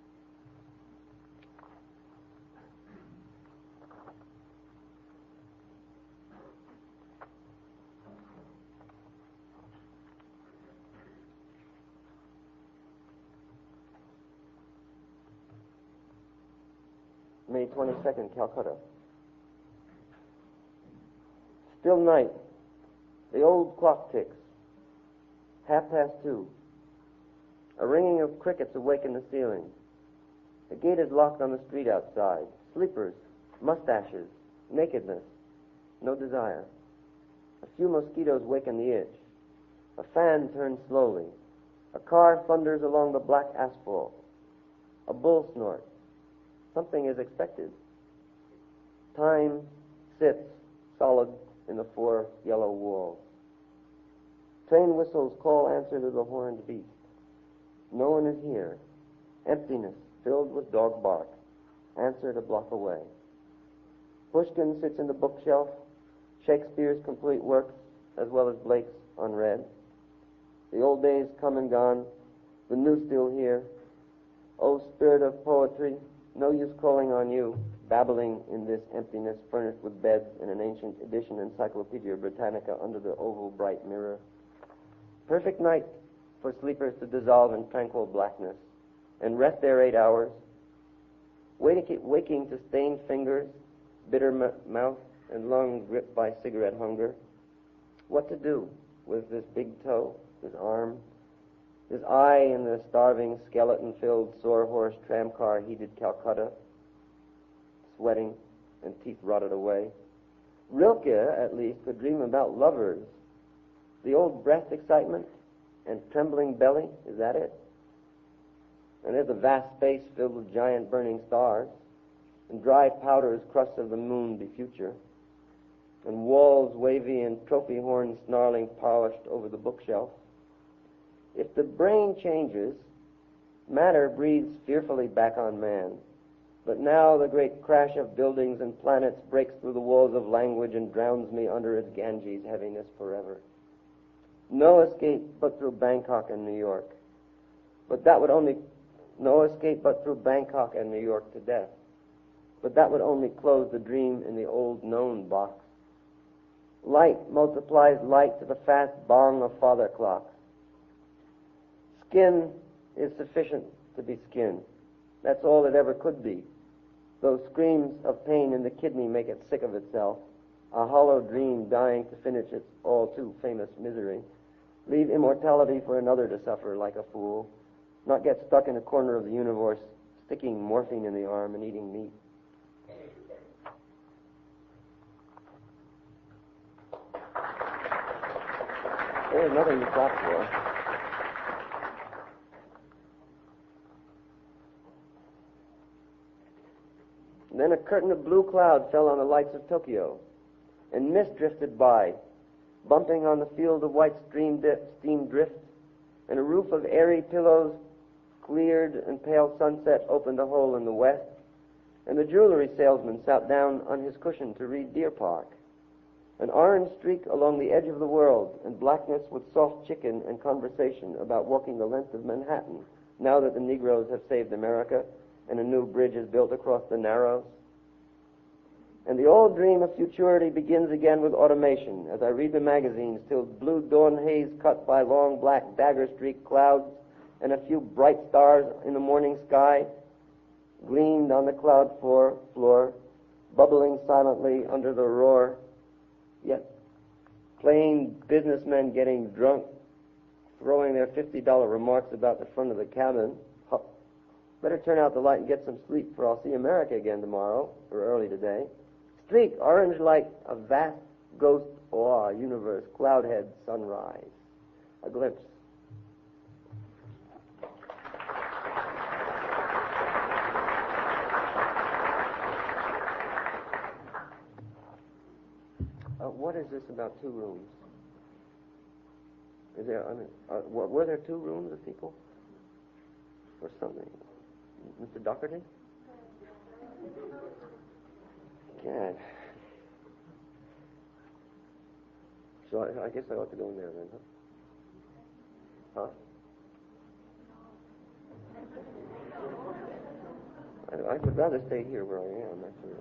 May twenty-second, Calcutta. Still night. The old clock ticks. Half past two. A ringing of crickets awaken the ceiling. The gate is locked on the street outside. Sleepers, mustaches, nakedness, no desire. A few mosquitoes waken the itch. A fan turns slowly. A car thunders along the black asphalt. A bull snorts. Something is expected. Time sits solid in the four yellow walls. Train whistles call answer to the horned beast. No one is here. Emptiness filled with dog bark. Answered a block away. Pushkin sits in the bookshelf. Shakespeare's complete works, as well as Blake's unread. The old days come and gone. The new still here. O spirit of poetry, no use calling on you, babbling in this emptiness furnished with beds in an ancient edition Encyclopedia Britannica under the oval bright mirror. Perfect night for sleepers to dissolve in tranquil blackness and rest there eight hours. waking, waking to stained fingers, bitter m- mouth, and lung gripped by cigarette hunger. What to do with this big toe, this arm, this eye in the starving, skeleton-filled, sore-horse tramcar heated Calcutta, sweating and teeth rotted away? Rilke, at least, could dream about lovers. The old breast excitement and trembling belly, is that it? And there's a vast space filled with giant burning stars, and dry powders crusts of the moon be future, and walls wavy and trophy horns snarling polished over the bookshelf. If the brain changes, matter breathes fearfully back on man. But now the great crash of buildings and planets breaks through the walls of language and drowns me under its Ganges heaviness forever. No escape but through Bangkok and New York. But that would only, no escape but through Bangkok and New York to death. But that would only close the dream in the old known box. Light multiplies light to the fast bong of father clocks. Skin is sufficient to be skin. That's all it ever could be. Those screams of pain in the kidney make it sick of itself. A hollow dream dying to finish its all too famous misery. Leave immortality for another to suffer like a fool. Not get stuck in a corner of the universe, sticking morphine in the arm and eating meat. There's nothing to clap for. Then a curtain of blue cloud fell on the lights of Tokyo, and mist drifted by, bumping on the field of white stream, di- steam drift, and a roof of airy pillows cleared, and pale sunset opened a hole in the west, and the jewelry salesman sat down on his cushion to read Deer Park. An orange streak along the edge of the world, and blackness with soft chicken and conversation about walking the length of Manhattan, now that the Negroes have saved America, and a new bridge is built across the Narrows. And the old dream of futurity begins again with automation, as I read the magazines till blue dawn haze cut by long black dagger-streaked clouds and a few bright stars in the morning sky gleamed on the cloud floor, floor, bubbling silently under the roar, yet plain businessmen getting drunk, throwing their fifty dollar remarks about the front of the cabin. Better turn out the light and get some sleep, for I'll see America again tomorrow, or early today. Streak, orange light, a vast ghost awe, universe, cloudhead, sunrise. A glimpse. Uh, what is this about two rooms? Is there, I mean, uh, were, were there two rooms of people? Or something? Mister Doherty? God. So I, I guess I ought to go in there then, huh? Huh? I, I would rather stay here where I am, actually.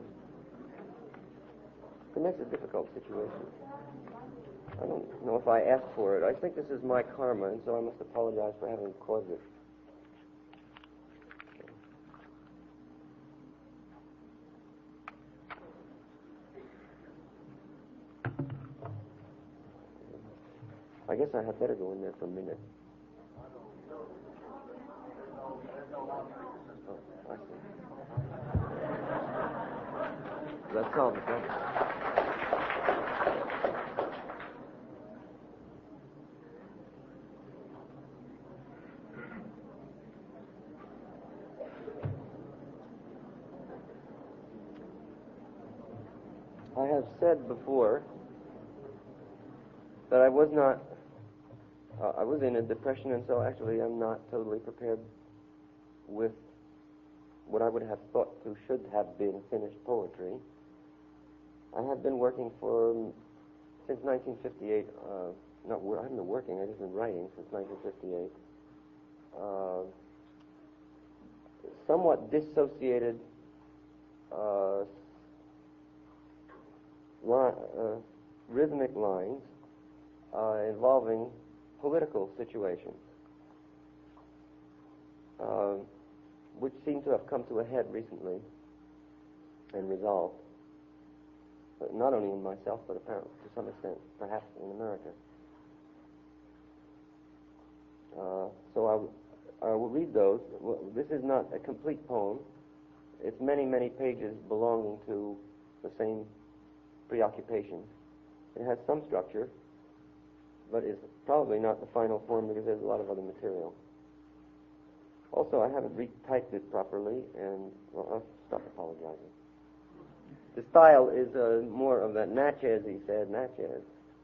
It makes a difficult situation. I don't know if I asked for it. I think this is my karma, and so I must apologize for having caused it. I guess I had better go in there for a minute. Oh, I see. That's all. That's... I have said before that I was not, uh, I was in a depression, and so actually I'm not totally prepared with what I would have thought to should have been finished poetry. I have been working for, um, since nineteen fifty-eight, uh, not, I haven't been working, I've just been writing since nineteen fifty-eight. Uh, somewhat dissociated uh, li- uh, rhythmic lines uh, involving political situations. Uh, which seem to have come to a head recently and resolved, but not only in myself, but apparently to some extent, perhaps in America. Uh, so I, w- I will read those. Well, this is not a complete poem. It's many, many pages belonging to the same preoccupation. It has some structure, but is probably not the final form because there's a lot of other material. Also, I haven't retyped it properly, and well, I'll stop apologizing. The style is uh, more of that Natchez, he said, Natchez.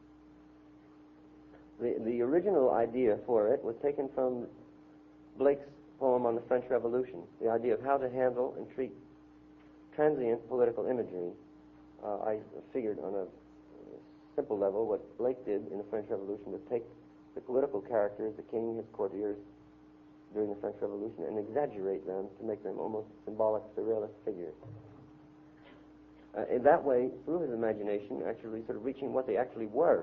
The, the original idea for it was taken from Blake's poem on the French Revolution, the idea of how to handle and treat transient political imagery. Uh, I figured on a simple level what Blake did in the French Revolution was take the political characters, the king, his courtiers, during the French Revolution, and exaggerate them to make them almost symbolic, surrealist figures. Uh, in that way, through his imagination, actually sort of reaching what they actually were.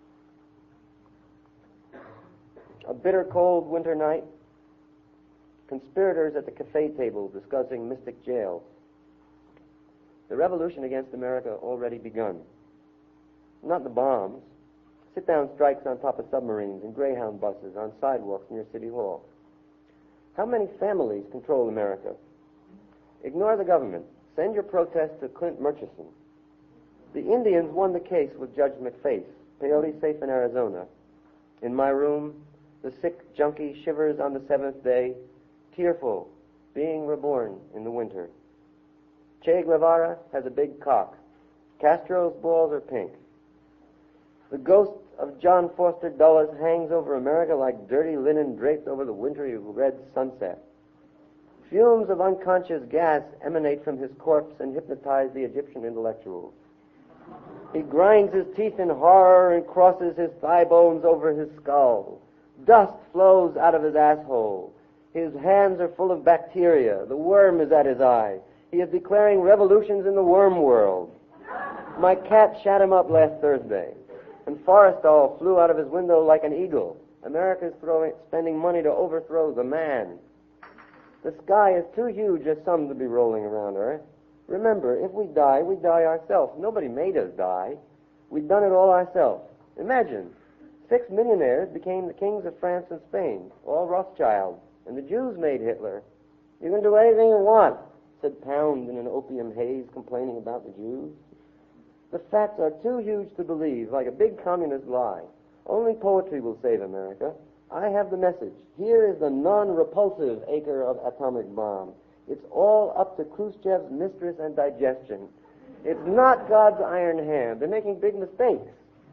A bitter cold winter night, conspirators at the cafe table discussing mystic jails. The revolution against America already begun. Not the bombs. Sit-down strikes on top of submarines and Greyhound buses on sidewalks near City Hall. How many families control America? Ignore the government. Send your protest to Clint Murchison. The Indians won the case with Judge McFace, peyote safe in Arizona. In my room, the sick junkie shivers on the seventh day, tearful, being reborn in the winter. Che Guevara has a big cock. Castro's balls are pink. The ghost of John Foster Dulles hangs over America like dirty linen draped over the wintry red sunset. Fumes of unconscious gas emanate from his corpse and hypnotize the Egyptian intellectuals. He grinds his teeth in horror and crosses his thigh bones over his skull. Dust flows out of his asshole. His hands are full of bacteria. The worm is at his eye. He is declaring revolutions in the worm world. My cat shot him up last Thursday, and Forrestal flew out of his window like an eagle. America is throwing, spending money to overthrow the man. The sky is too huge as some to be rolling around Earth. Remember, if we die, we die ourselves. Nobody made us die. We've done it all ourselves. Imagine, six millionaires became the kings of France and Spain, all Rothschild, and the Jews made Hitler. You can do anything you want, said Pound in an opium haze complaining about the Jews. The facts are too huge to believe, like a big communist lie. Only poetry will save America. I have the message. Here is the non-repulsive acre of atomic bomb. It's all up to Khrushchev's mistress and digestion. It's not God's iron hand. They're making big mistakes.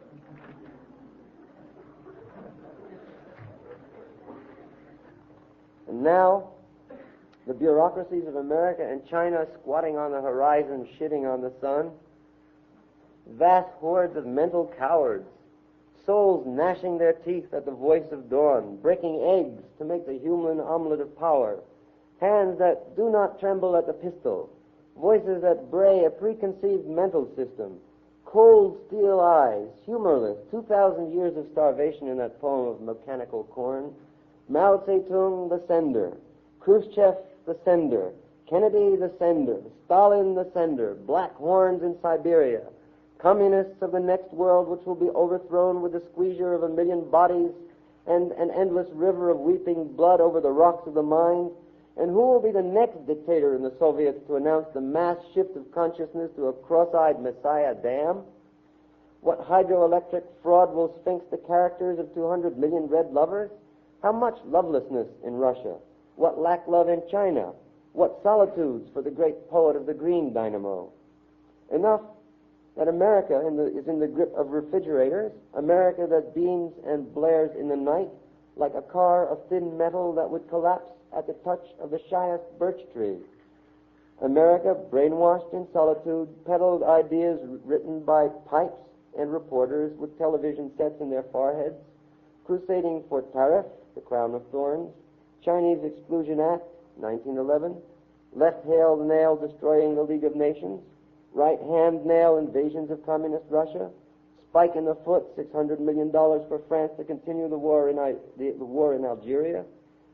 And now, the bureaucracies of America and China squatting on the horizon, shitting on the sun. Vast hordes of mental cowards, souls gnashing their teeth at the voice of dawn, breaking eggs to make the human omelet of power, hands that do not tremble at the pistol, voices that bray a preconceived mental system, cold steel eyes, humorless, two thousand years of starvation in that poem of mechanical corn, Mao Zedong the sender, Khrushchev the sender, Kennedy the sender, Stalin the sender, black horns in Siberia, communists of the next world which will be overthrown with the squeezure of a million bodies and an endless river of weeping blood over the rocks of the mind. And who will be the next dictator in the Soviets to announce the mass shift of consciousness to a cross-eyed Messiah dam? What hydroelectric fraud will sphinx the characters of two hundred million red lovers? How much lovelessness in Russia? What lack love in China? What solitudes for the great poet of the green dynamo? Enough that America in the, is in the grip of refrigerators, America that beams and blares in the night like a car of thin metal that would collapse at the touch of the shyest birch tree. America, brainwashed in solitude, peddled ideas written by pipes and reporters with television sets in their foreheads, crusading for tariff, the crown of thorns, Chinese Exclusion Act, nineteen eleven, left hail nail destroying the League of Nations, right hand nail invasions of communist Russia, spike in the foot, six hundred million dollars for France to continue the war in I, the, the war in Algeria,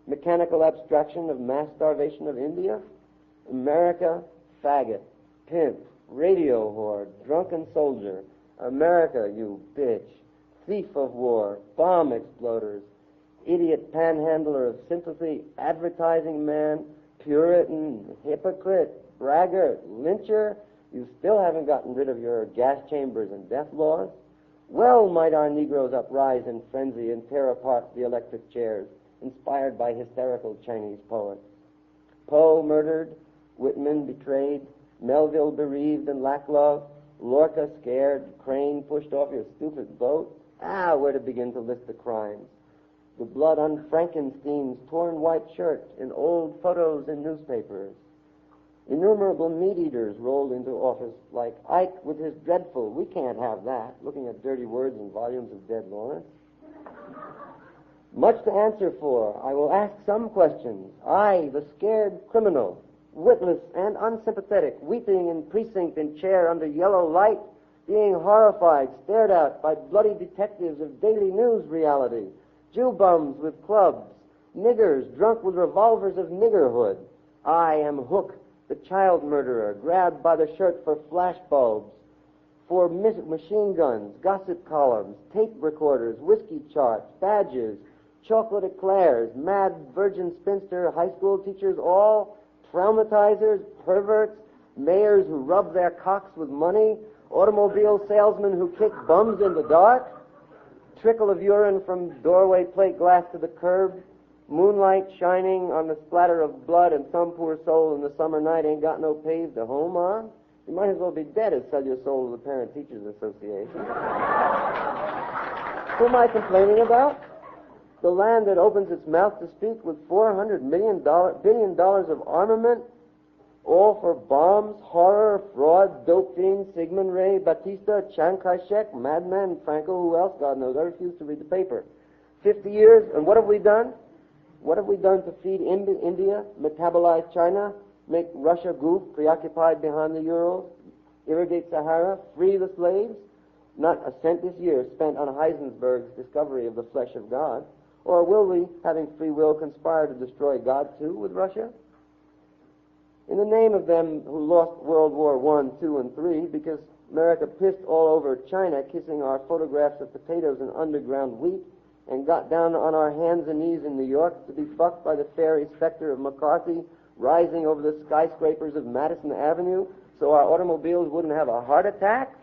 mechanical abstraction of mass starvation of India? America, faggot, pimp, radio whore, drunken soldier. America, you bitch, thief of war, bomb exploders, idiot panhandler of sympathy, advertising man, Puritan, hypocrite, braggart, lyncher. You still haven't gotten rid of your gas chambers and death laws. Well might our Negroes uprise in frenzy and tear apart the electric chairs, inspired by hysterical Chinese poets. Poe murdered, Whitman betrayed, Melville bereaved and lack love, Lorca scared, Crane pushed off your stupid boat. Ah, where to begin to list the crimes? The blood on Frankenstein's torn white shirt in old photos in newspapers. Innumerable meat-eaters rolled into office like Ike with his dreadful, we can't have that, looking at dirty words in volumes of dead Lawrence. Much to answer for. I will ask some questions. I, the scared criminal, witless and unsympathetic, weeping in precinct and chair under yellow light, being horrified, stared at by bloody detectives of daily news reality, Jew bums with clubs, niggers drunk with revolvers of niggerhood. I am Hook, the child murderer, grabbed by the shirt for flash bulbs, for mis- machine guns, gossip columns, tape recorders, whiskey charts, badges, chocolate eclairs, mad virgin spinster high school teachers, all traumatizers, perverts, mayors who rub their cocks with money, automobile salesmen who kick bums in the dark, trickle of urine from doorway plate glass to the curb, moonlight shining on the splatter of blood, and some poor soul in the summer night ain't got no paved a home on. You might as well be dead as sell your soul to the Parent Teachers Association. Who am I complaining about? The land that opens its mouth to speak with four hundred million dollars, billion dollars of armament, all for bombs, horror, fraud, dope fiends, Sigmund Ray, Batista, Chiang Kai-shek, madman, Franco, who else? God knows. I refuse to read the paper. Fifty years, and what have we done? What have we done to feed India, metabolize China, make Russia goof, preoccupied behind the Urals, irrigate Sahara, free the slaves? Not a cent this year spent on Heisenberg's discovery of the flesh of God. Or will we, having free will, conspire to destroy God too with Russia? In the name of them who lost World War One, Two, and Three, because America pissed all over China, kissing our photographs of potatoes and underground wheat, and got down on our hands and knees in New York to be fucked by the fairy specter of McCarthy rising over the skyscrapers of Madison Avenue so our automobiles wouldn't have a heart attack?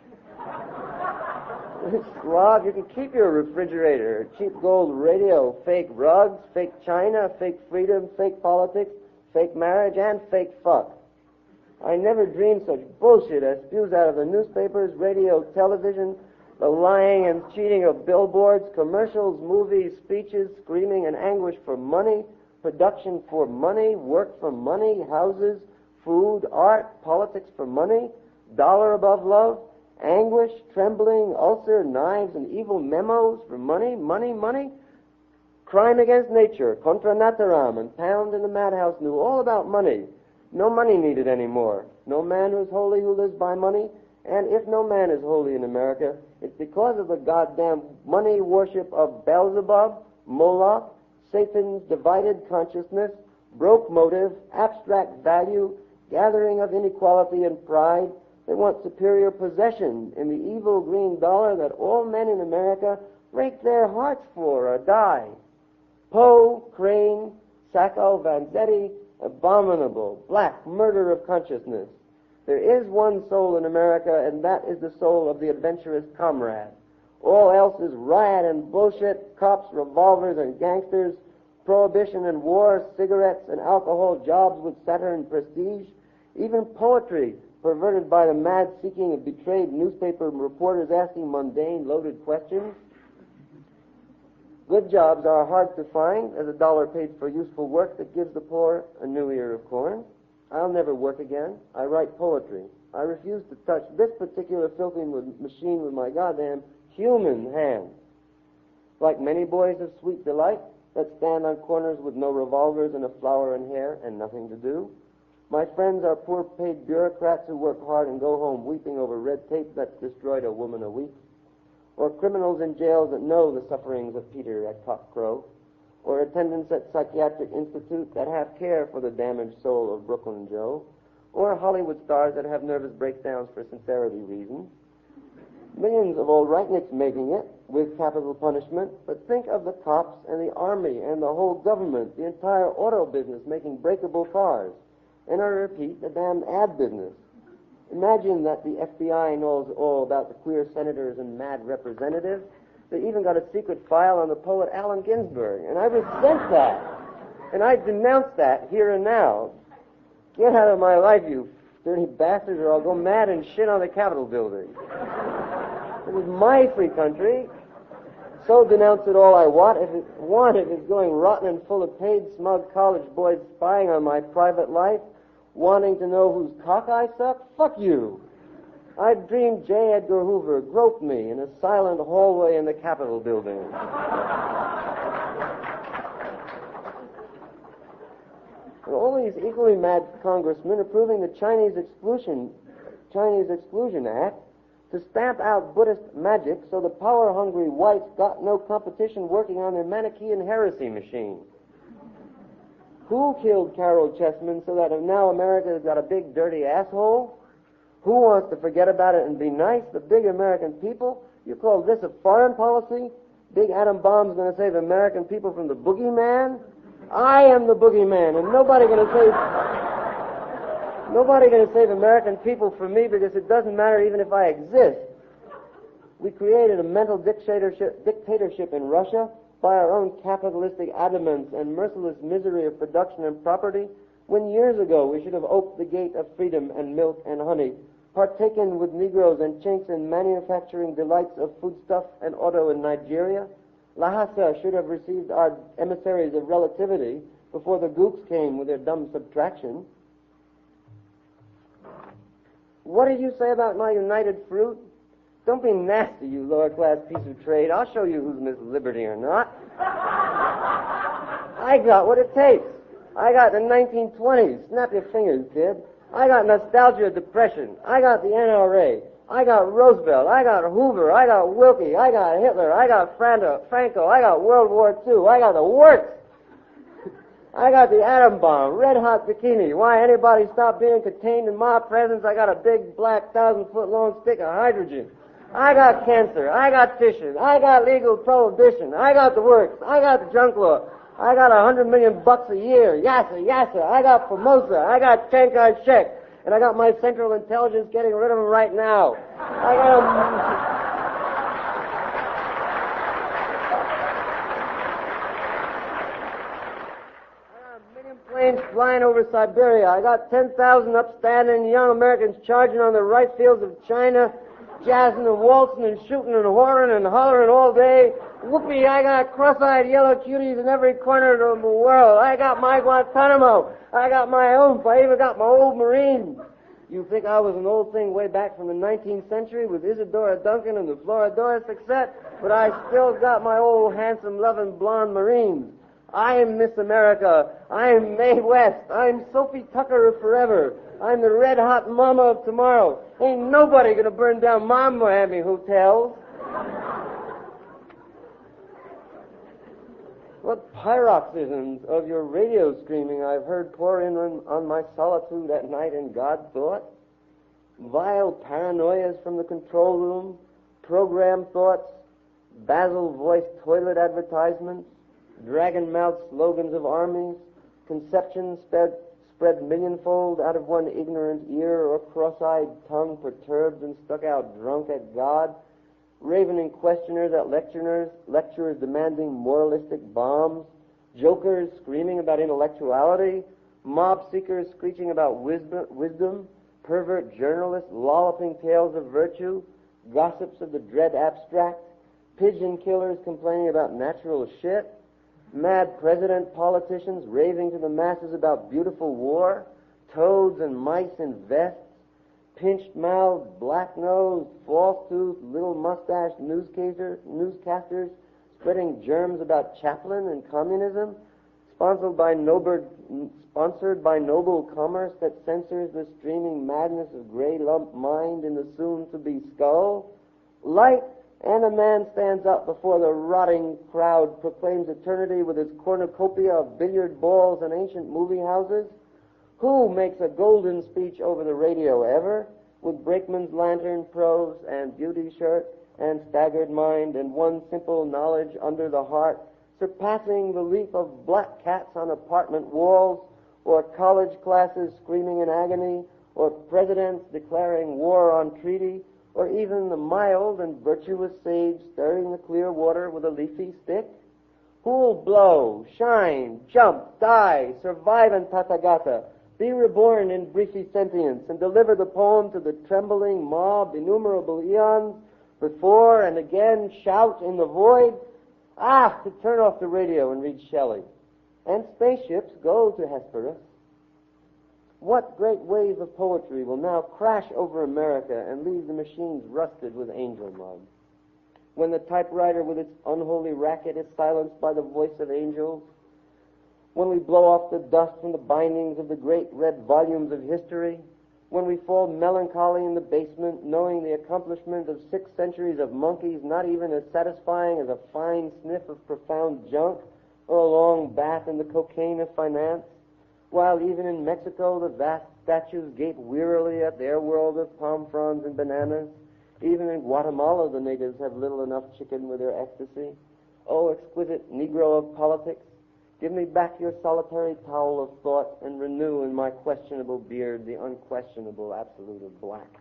Slob, you can keep your refrigerator, cheap gold radio, fake rugs, fake China, fake freedom, fake politics, fake marriage, and fake fuck. I never dreamed such bullshit as spews out of the newspapers, radio, television, the lying and cheating of billboards, commercials, movies, speeches, screaming and anguish for money, production for money, work for money, houses, food, art, politics for money, dollar above love, anguish, trembling, ulcer, knives, and evil memos for money, money, money. Crime against nature, contra naturam, and Pound in the madhouse knew all about money. No money needed anymore. No man who's holy who lives by money. And if no man is holy in America, it's because of the goddamn money worship of Beelzebub, Moloch, Satan's divided consciousness, broke motive, abstract value, gathering of inequality and pride. They want superior possession in the evil green dollar that all men in America break their hearts for or die. Poe, Crane, Sacco, Vanzetti, abominable, black murder of consciousness. There is one soul in America, and that is the soul of the adventurous comrade. All else is riot and bullshit, cops, revolvers, and gangsters, prohibition and war, cigarettes and alcohol, jobs with Saturn prestige, even poetry, perverted by the mad seeking of betrayed newspaper reporters asking mundane, loaded questions. Good jobs are hard to find as a dollar paid for useful work that gives the poor a new ear of corn. I'll never work again. I write poetry. I refuse to touch this particular filthy machine with my goddamn human hands. Like many boys of sweet delight that stand on corners with no revolvers and a flower in hair and nothing to do, my friends are poor paid bureaucrats who work hard and go home weeping over red tape that's destroyed a woman a week, or criminals in jails that know the sufferings of Peter at cockcrow, or attendants at psychiatric institutes that have care for the damaged soul of Brooklyn Joe, or Hollywood stars that have nervous breakdowns for sincerity reasons. Millions of old rightniks making it with capital punishment, but think of the cops and the army and the whole government, the entire auto business making breakable cars. And I repeat, the damn ad business. Imagine that the F B I knows all about the queer senators and mad representatives. They even got a secret file on the poet Allen Ginsberg, and I resent that. And I denounce that here and now. Get out of my life, you dirty bastards, or I'll go mad and shit on the Capitol building. It was my free country. So denounce it all I want. If it want, if it's going rotten and full of paid, smug college boys spying on my private life, wanting to know whose cock I suck, fuck you. I've dreamed J. Edgar Hoover groped me in a silent hallway in the Capitol building. And all these equally mad congressmen approving the Chinese Exclusion, Chinese Exclusion Act to stamp out Buddhist magic so the power-hungry whites got no competition working on their Manichaean heresy machine. Who killed Carol Chessman so that now America has got a big dirty asshole? Who wants to forget about it and be nice? The big American people? You call this a foreign policy? Big atom bomb's going to save American people from the boogeyman? I am the boogeyman, and nobody going to save nobody going to save American people from me, because it doesn't matter even if I exist. We created a mental dictatorship, dictatorship in Russia by our own capitalistic adamance and merciless misery of production and property, when years ago we should have opened the gate of freedom and milk and honey, partaken with Negroes and Chinks in manufacturing delights of foodstuff and auto in Nigeria. Lhasa should have received our emissaries of relativity before the gooks came with their dumb subtraction. What did you say about my United Fruit? Don't be nasty, you lower-class piece of trade. I'll show you who's Miss Liberty or not. I got what it takes. I got the nineteen twenties. Snap your fingers, kid. I got nostalgia depression. I got the N R A. I got Roosevelt. I got Hoover. I got Wilkie. I got Hitler. I got Franco. I got World War Two. I got the works. I got the atom bomb, red-hot bikini. Why anybody stop being contained in my presence? I got a big black thousand-foot-long stick of hydrogen. I got cancer. I got fishes. I got legal prohibition. I got the works. I got the junk law. I got a hundred million bucks a year. Yassa, yassa. I got Formosa. I got Chiang Kai-shek. And I got my Central Intelligence getting rid of them right now. I got a... planes flying over Siberia. I got ten thousand upstanding young Americans charging on the rice fields of China, jazzing and waltzing and shooting and whoring and hollering all day. Whoopee, I got cross-eyed yellow cuties in every corner of the world. I got my Guantanamo. I got my own. I even got my old Marines. You think I was an old thing way back from the nineteenth century with Isadora Duncan and the Floridora Success, but I still got my old handsome, loving blonde Marines. I'm Miss America. I'm Mae West. I'm Sophie Tucker of forever. I'm the red-hot mama of tomorrow. Ain't nobody gonna burn down my Miami hotels. What paroxysms of your radio screaming I've heard pour in on, on my solitude at night in God's thought. Vile paranoias from the control room, program thoughts, basil-voiced toilet advertisements, dragon-mouthed slogans of armies, conceptions spread, spread millionfold out of one ignorant ear or cross-eyed tongue perturbed and stuck out drunk at God, ravening questioners at lecturers, lecturers demanding moralistic bombs, jokers screaming about intellectuality, mob seekers screeching about wisdom, wisdom, pervert journalists lolloping tales of virtue, gossips of the dread abstract, pigeon killers complaining about natural shit, mad president politicians raving to the masses about beautiful war, toads and mice in vests, pinched-mouthed, black-nosed, false-toothed, little-mustached newscaster, newscasters spreading germs about Chaplin and communism, sponsored by, noble, sponsored by noble commerce that censors the streaming madness of gray lump mind in the soon-to-be skull. Light And a man stands up before the rotting crowd, proclaims eternity with his cornucopia of billiard balls and ancient movie houses. Who makes a golden speech over the radio ever, with brakeman's lantern prose and beauty shirt and staggered mind and one simple knowledge under the heart, surpassing the leap of black cats on apartment walls, or college classes screaming in agony, or presidents declaring war on treaty, or even the mild and virtuous sage stirring the clear water with a leafy stick? Who'll blow, shine, jump, die, survive in Tathagata, be reborn in briefy sentience, and deliver the poem to the trembling mob innumerable eons, before and again shout in the void? Ah, to turn off the radio and read Shelley. And spaceships go to Hesperus. What great wave of poetry will now crash over America and leave the machines rusted with angel mud? When the typewriter with its unholy racket is silenced by the voice of angels? When we blow off the dust from the bindings of the great red volumes of history? When we fall melancholy in the basement, knowing the accomplishment of six centuries of monkeys not even as satisfying as a fine sniff of profound junk or a long bath in the cocaine of finance? While even in Mexico the vast statues gape wearily at their world of palm fronds and bananas. Even in Guatemala the natives have little enough chicken with their ecstasy. Oh, exquisite Negro of politics, give me back your solitary towel of thought and renew in my questionable beard the unquestionable absolute of black.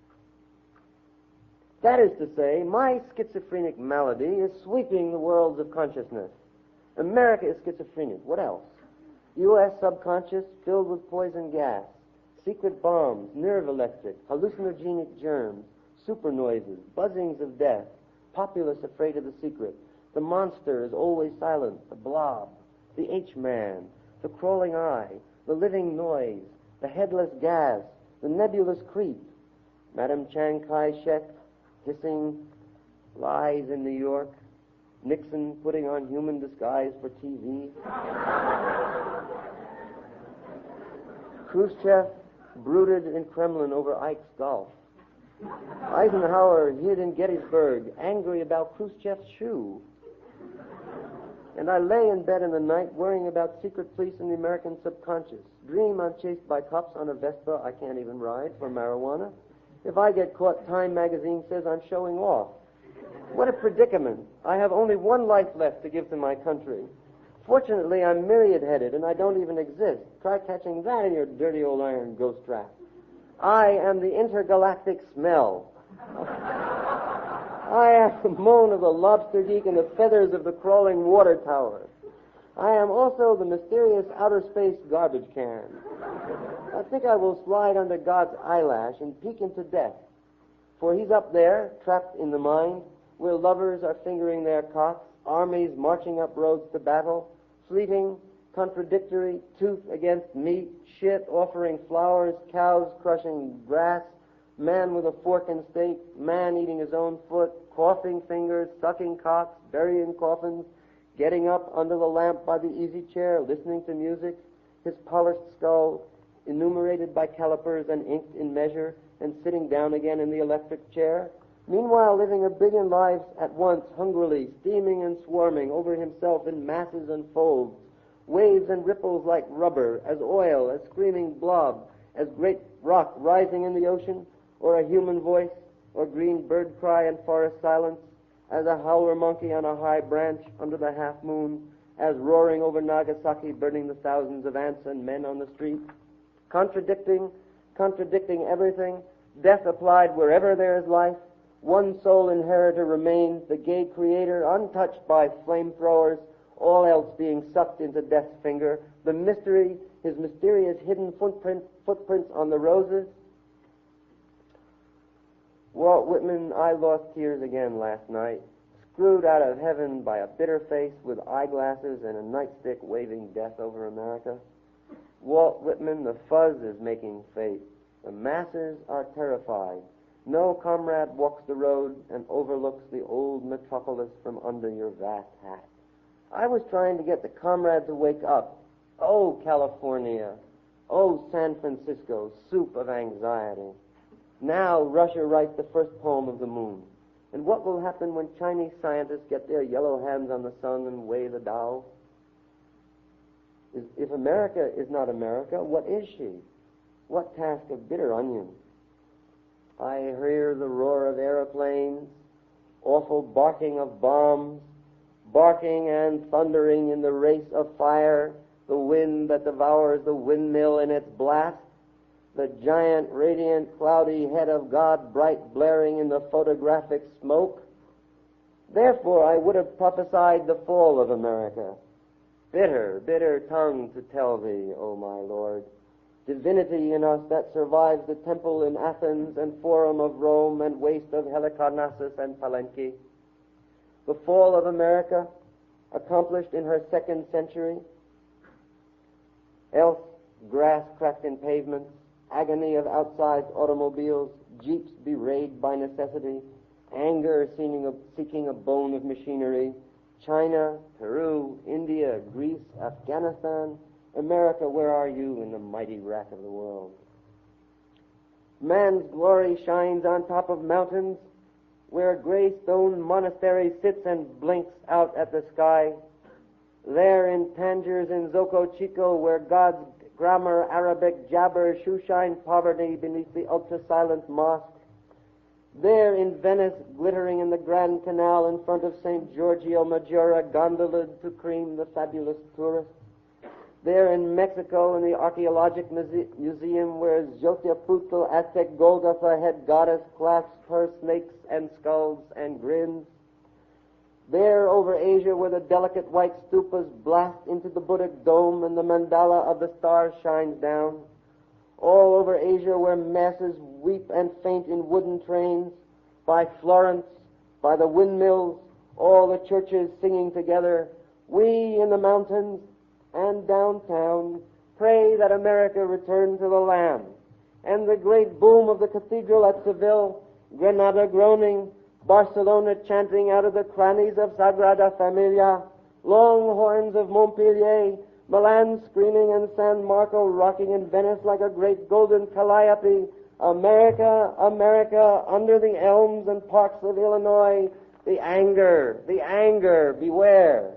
That is to say, my schizophrenic malady is sweeping the worlds of consciousness. America is schizophrenic. What else? U S subconscious filled with poison gas, secret bombs, nerve electric, hallucinogenic germs, super noises, buzzings of death, populace afraid of the secret. The monster is always silent, the blob, the H-man, the crawling eye, the living noise, the headless gas, the nebulous creep. Madame Chiang Kai-shek hissing lies in New York, Nixon putting on human disguise for T V. Khrushchev brooded in Kremlin over Ike's golf. Eisenhower hid in Gettysburg, angry about Khrushchev's shoe. And I lay in bed in the night worrying about secret police in the American subconscious. Dream I'm chased by cops on a Vespa I can't even ride for marijuana. If I get caught, Time magazine says I'm showing off. What a predicament. I have only one life left to give to my country. Fortunately, I'm myriad-headed and I don't even exist. Try catching that in your dirty old iron ghost trap. I am the intergalactic smell. I am the moan of the lobster geek and the feathers of the crawling water tower. I am also the mysterious outer space garbage can. I think I will slide under God's eyelash and peek into death. For he's up there, trapped in the mind, where lovers are fingering their cocks, armies marching up roads to battle, fleeting, contradictory, tooth against meat, shit offering flowers, cows crushing grass, man with a fork and steak, man eating his own foot, coughing fingers, sucking cocks, burying coffins, getting up under the lamp by the easy chair, listening to music, his polished skull enumerated by calipers and inked in measure, and sitting down again in the electric chair, meanwhile living a billion lives at once, hungrily, steaming and swarming over himself in masses and folds, waves and ripples like rubber, as oil, as screaming blob, as great rock rising in the ocean, or a human voice, or green bird cry and forest silence, as a howler monkey on a high branch under the half moon, as roaring over Nagasaki, burning the thousands of ants and men on the street, contradicting, contradicting everything, death applied wherever there is life, one sole inheritor remains, the gay creator, untouched by flamethrowers, all else being sucked into death's finger, the mystery, his mysterious hidden footprint, footprints on the roses. Walt Whitman, I lost tears again last night, screwed out of heaven by a bitter face with eyeglasses and a nightstick waving death over America. Walt Whitman, the fuzz is making fate. The masses are terrified. No comrade walks the road and overlooks the old metropolis from under your vast hat. I was trying to get the comrade to wake up. Oh, California. Oh, San Francisco, soup of anxiety. Now Russia writes the first poem of the moon. And what will happen when Chinese scientists get their yellow hands on the sun and weigh the Tao? If America is not America, what is she? What task of bitter onion? I hear the roar of aeroplanes, awful barking of bombs, barking and thundering in the race of fire, the wind that devours the windmill in its blast, the giant, radiant, cloudy head of God bright blaring in the photographic smoke. Therefore, I would have prophesied the fall of America. Bitter, bitter tongue to tell thee, O my Lord, divinity in us that survives the temple in Athens and forum of Rome and waste of Halicarnassus and Palenque. The fall of America, accomplished in her second century, else grass cracked in pavements, agony of outsized automobiles, jeeps berayed by necessity, anger seeking a, seeking a bone of machinery, China, Peru, India, Greece, Afghanistan, America, where are you in the mighty rack of the world? Man's glory shines on top of mountains, where a gray stone monastery sits and blinks out at the sky. There in Tangiers in Zoco Chico, where God's grammar Arabic jabbers shoeshine poverty beneath the ultra-silent mosque. There in Venice, glittering in the Grand Canal in front of Saint Giorgio Maggiore, gondolaed to cream the fabulous tourist. There in Mexico, in the Archaeologic Muse- Museum, where Xochitl, Aztec Golgotha head goddess, clasps her snakes and skulls and grins. There over Asia, where the delicate white stupas blast into the Buddhic dome and the mandala of the stars shines down. All over Asia, where masses weep and faint in wooden trains, by Florence, by the windmills, all the churches singing together, we in the mountains and downtown pray that America return to the Lamb. And the great boom of the cathedral at Seville, Granada groaning, Barcelona chanting out of the crannies of Sagrada Familia, long horns of Montpellier, Milan screaming, and San Marco rocking in Venice like a great golden calliope. America, America, under the elms and parks of Illinois, the anger, the anger, beware.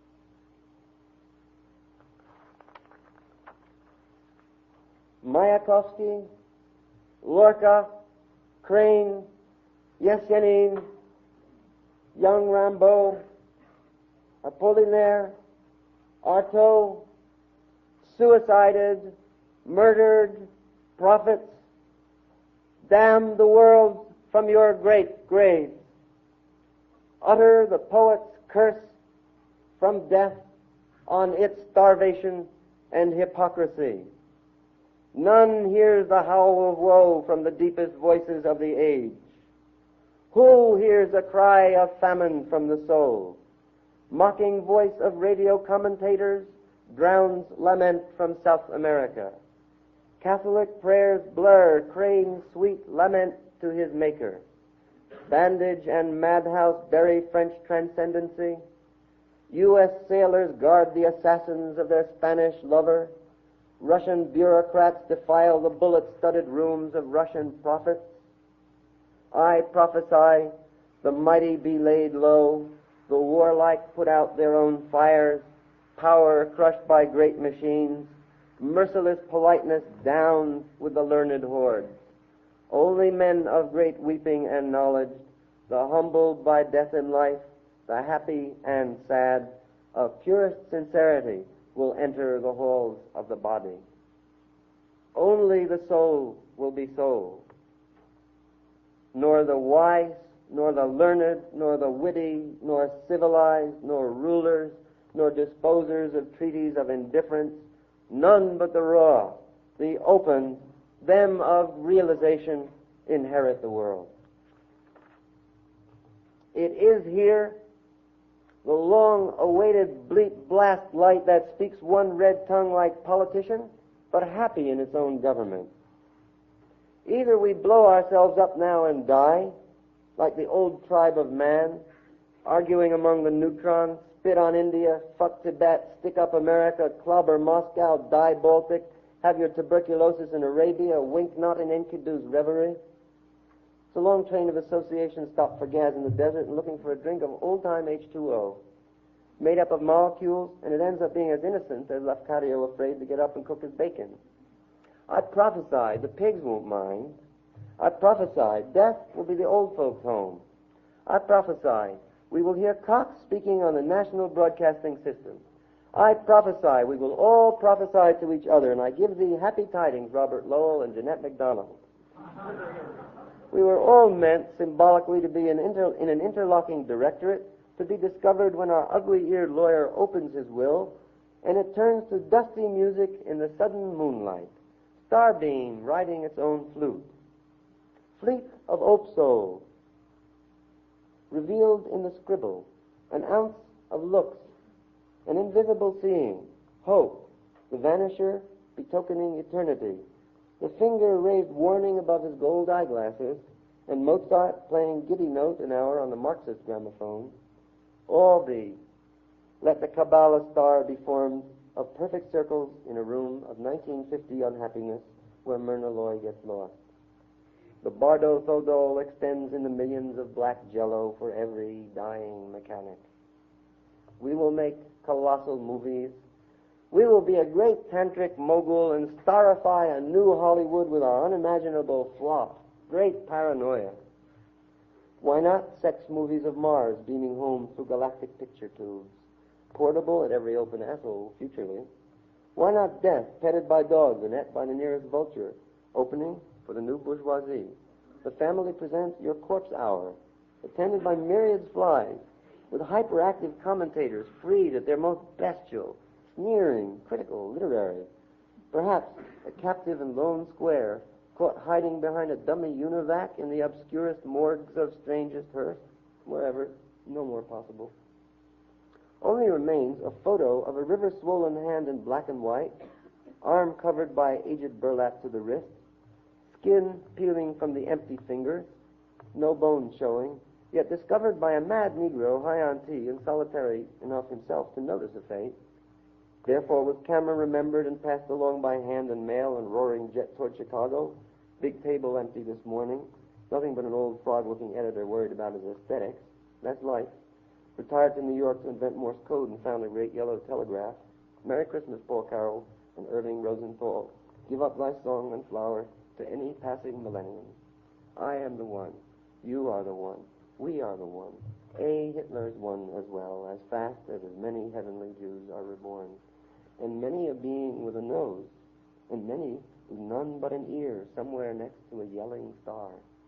Mayakovsky, Lorca, Crane, Yesenin, young Rimbaud, Apollinaire, Artaud, suicided, murdered prophets, damn the world from your great graves. Utter the poet's curse from death on its starvation and hypocrisy. None hears the howl of woe from the deepest voices of the age. Who hears the cry of famine from the soul? Mocking voice of radio commentators drowns lament from South America. Catholic prayers blur Crane's sweet lament to his Maker. Bandage and madhouse bury French transcendency. U S sailors guard the assassins of their Spanish lover. Russian bureaucrats defile the bullet-studded rooms of Russian prophets. I prophesy the mighty be laid low, the warlike put out their own fires, power crushed by great machines, merciless politeness down with the learned hordes. Only men of great weeping and knowledge, the humbled by death in life, the happy and sad, of purest sincerity, will enter the halls of the body. Only the soul will be sold. Nor the wise, nor the learned, nor the witty, nor civilized, nor rulers, nor disposers of treaties of indifference, none but the raw, the open, them of realization inherit the world. It is here the long-awaited bleak blast light that speaks one red tongue like politician, but happy in its own government. Either we blow ourselves up now and die, like the old tribe of man, arguing among the neutrons, spit on India, fuck Tibet, stick up America, clobber Moscow, die Baltic, have your tuberculosis in Arabia, wink not in Enkidu's reverie. So a long train of associations stopped for gas in the desert and looking for a drink of old-time H two O, made up of molecules, and it ends up being as innocent as Lafcadio afraid to get up and cook his bacon. I prophesied the pigs won't mind. I prophesied death will be the old folks' home. I prophesied we will hear cocks speaking on the national broadcasting system. I prophesy we will all prophesy to each other, and I give thee happy tidings, Robert Lowell and Jeanette MacDonald. We were all meant symbolically to be in, inter- in an interlocking directorate, to be discovered when our ugly-eared lawyer opens his will, and it turns to dusty music in the sudden moonlight, starbeam riding its own flute. Fleet of ope souls, revealed in the scribble, an ounce of looks, an invisible seeing, hope, the vanisher betokening eternity, the finger raised warning above his gold eyeglasses, and Mozart playing giddy note an hour on the Marxist gramophone. All these, let the Kabbalah star be formed of perfect circles in a room of nineteen fifty unhappiness where Myrna Loy gets lost. The Bardo Thodol extends in the millions of black jello for every dying mechanic. We will make colossal movies. We will be a great tantric mogul and starify a new Hollywood with our unimaginable flop. Great paranoia. Why not sex movies of Mars beaming home through galactic picture tubes? Portable at every open asshole, futurely. Why not death petted by dogs and ate by the nearest vulture? Opening for the new bourgeoisie. The family presents Your Corpse Hour, attended by myriads flies, with hyperactive commentators freed at their most bestial, sneering, critical, literary. Perhaps a captive in Lone Square, caught hiding behind a dummy univac in the obscurest morgues of strangest hearth, wherever, no more possible. Only remains a photo of a river-swollen hand in black and white, arm covered by aged burlap to the wrist, skin peeling from the empty fingers, no bones showing, yet discovered by a mad Negro high on tea and solitary enough himself to notice a fate. Therefore was camera remembered and passed along by hand and mail and roaring jet toward Chicago. Big table empty this morning. Nothing but an old frog-looking editor worried about his aesthetics. That's life. Retired to New York to invent Morse code and found a great yellow telegraph. Merry Christmas, Paul Carroll and Irving Rosenthal. Give up thy song and flower to any passing millennium. I am the one. You are the one. We are the one. A. Hitler's one as well, as fast as as many heavenly Jews are reborn. And many a being with a nose, and many with none but an ear somewhere next to a yelling star.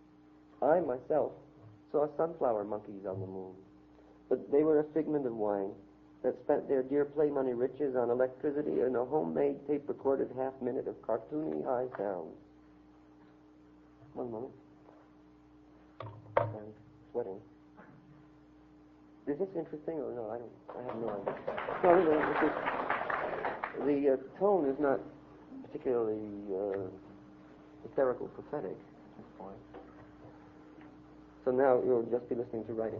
I myself saw sunflower monkeys on the moon, but they were a figment of wine that spent their dear play money riches on electricity and a homemade tape-recorded half-minute of cartoony high sounds. One moment. I'm sweating. Is this interesting or no? I don't. I have no idea. No, no, this is, the uh, tone is not particularly uh, etherical, prophetic at this point. So now you'll just be listening to writing.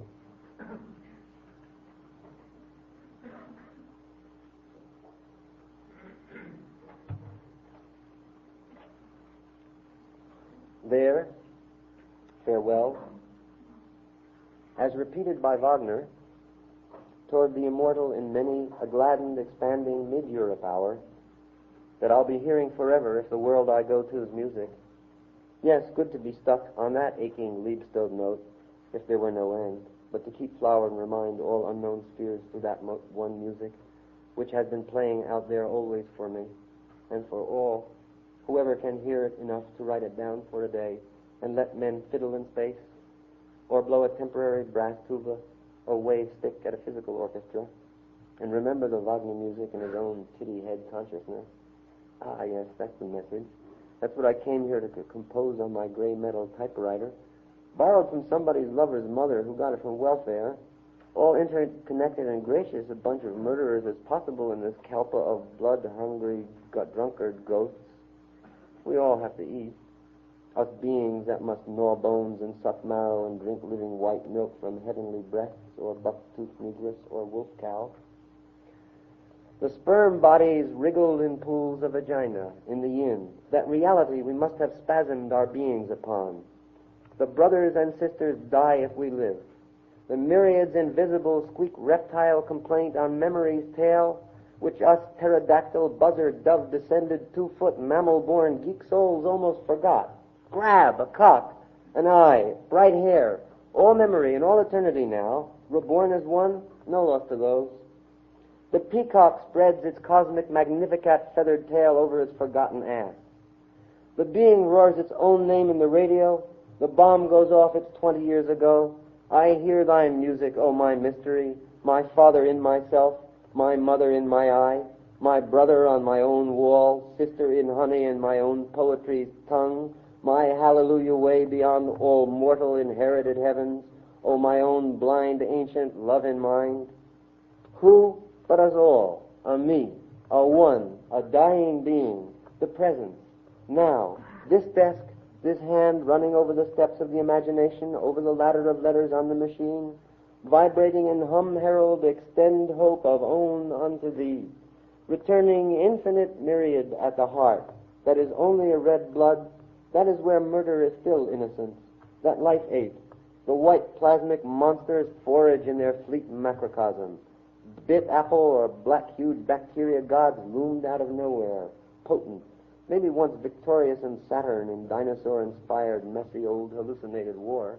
There, farewell, as repeated by Wagner, toward the immortal in many a gladdened, expanding mid-Europe hour, that I'll be hearing forever if the world I go to is music. Yes, good to be stuck on that aching Liebstod note if there were no end, but to keep flower and remind all unknown spheres through that mo- one music, which has been playing out there always for me, and for all, whoever can hear it enough to write it down for a day, and let men fiddle in space, or blow a temporary brass tuba, or wave stick at a physical orchestra, and remember the Wagner music in his own kitty head consciousness. Ah, yes, that's the message. That's what I came here to c- compose on my gray metal typewriter, borrowed from somebody's lover's mother who got it from welfare, all interconnected and gracious, a bunch of murderers as possible in this kalpa of blood-hungry, gut-drunkard ghosts. We all have to eat. Us beings that must gnaw bones and suck marrow and drink living white milk from heavenly breasts or buck-toothed negress or wolf cow. The sperm bodies wriggled in pools of vagina in the yin. That reality we must have spasmed our beings upon. The brothers and sisters die if we live. The myriads invisible squeak reptile complaint on memory's tale, which us pterodactyl, buzzard, dove-descended, two-foot, mammal-born geek souls almost forgot. Grab, a cock, an eye, bright hair, all memory and all eternity now, reborn as one, no loss to those. The peacock spreads its cosmic Magnificat feathered tail over its forgotten ass. The being roars its own name in the radio. The bomb goes off its twenty years ago. I hear thy music, O my mystery, my father in myself, my mother in my eye, my brother on my own wall, sister in honey in my own poetry's tongue, my hallelujah way beyond all mortal inherited heavens, O my own blind ancient love in mind. Who but us all, a me, a one, a dying being, the present, now, this desk, this hand running over the steps of the imagination, over the ladder of letters on the machine, vibrating in hum herald, extend hope of own unto thee, returning infinite myriad at the heart, that is only a red blood, that is where murder is still innocence, that life ate. The white plasmic monsters forage in their fleet macrocosm. Bit apple or black-hued bacteria gods loomed out of nowhere, potent, maybe once victorious in Saturn in dinosaur-inspired, messy old hallucinated war.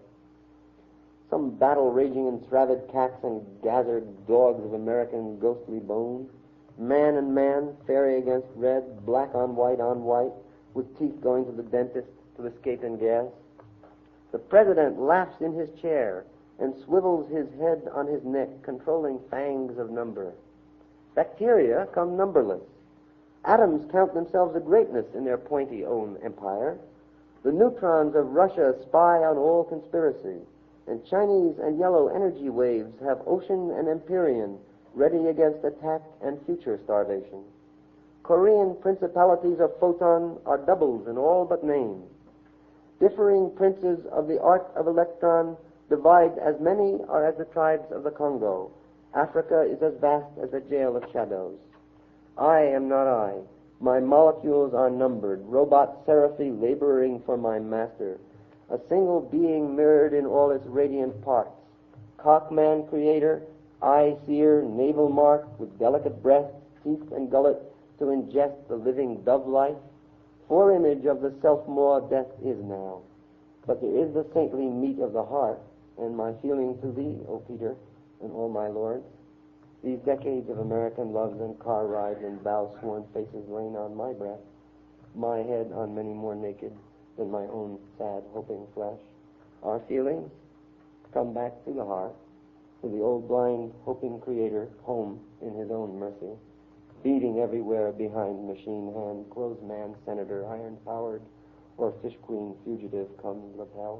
Some battle raging in Travid cats and gathered dogs of American ghostly bone. Man and man, fairy against red, black on white on white, with teeth going to the dentist to escape in gas. The president laughs in his chair and swivels his head on his neck, controlling fangs of number. Bacteria come numberless. Atoms count themselves a greatness in their pointy own empire. The neutrons of Russia spy on all conspiracy, and Chinese and yellow energy waves have ocean and empyrean ready against attack and future starvation. Korean principalities of photon are doubles in all but name. Differing princes of the art of electron divide as many are as the tribes of the Congo. Africa is as vast as a jail of shadows. I am not I. My molecules are numbered, robot seraphy laboring for my master. A single being mirrored in all its radiant parts. Cockman creator, eye-seer, navel mark, with delicate breasts, teeth, and gullet to ingest the living dove-life. Foreimage of the self-maw death is now. But there is the saintly meat of the heart, and my feeling to thee, O Peter, and all my lords. These decades of American loves and car rides and bow-sworn faces rain on my breath, my head on many more naked than my own sad, hoping flesh. Our feelings come back to the heart, to the old blind, hoping creator, home in his own mercy, beating everywhere behind machine hand, clothes man, senator, iron-powered, or fish queen fugitive comes lapel.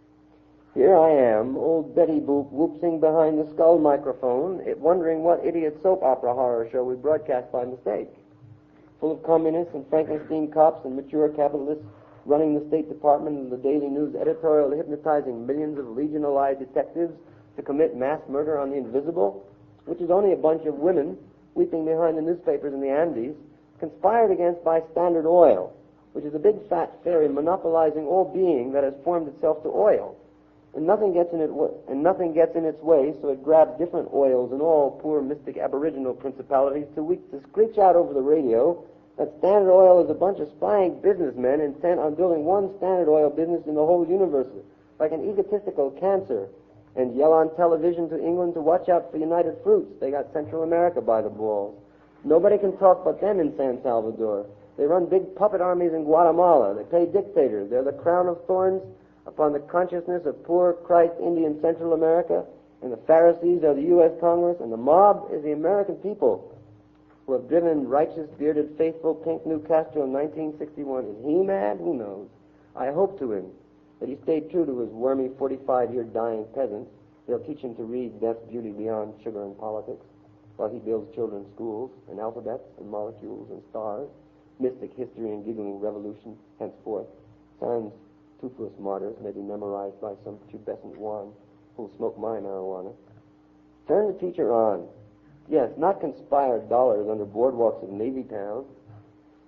Here I am, old Betty Boop, whoopsing behind the skull microphone, it wondering what idiot soap opera horror show we broadcast by mistake. Full of communists and Frankenstein cops and mature capitalists running the State Department and the Daily News editorial, hypnotizing millions of Legion-allied detectives to commit mass murder on the invisible, which is only a bunch of women weeping behind the newspapers in the Andes, conspired against by Standard Oil, which is a big fat fairy monopolizing all being that has formed itself to oil. And nothing gets in it, and nothing gets in its way, so it grabs different oils and all poor mystic aboriginal principalities to, we, to screech out over the radio that Standard Oil is a bunch of spying businessmen intent on building one Standard Oil business in the whole universe, like an egotistical cancer, and yell on television to England to watch out for United Fruits. They got Central America by the balls. Nobody can talk but them in San Salvador. They run big puppet armies in Guatemala. They pay dictators. They're the crown of thorns upon the consciousness of poor Christ Indian Central America, and the Pharisees are the U S Congress, and the mob is the American people who have driven righteous, bearded, faithful, pink new Castro in nineteen sixty-one. Is he mad? Who knows? I hope to him that he stayed true to his wormy forty-five-year dying peasants. They'll teach him to read Death's Beauty Beyond Sugar and Politics, while he builds children's schools and alphabets and molecules and stars, mystic history and giggling revolution henceforth. Sans toothless martyrs may be memorized by some pubescent one who'll smoke my marijuana. Turn the teacher on. Yes, not conspired dollars under boardwalks of Navy Town.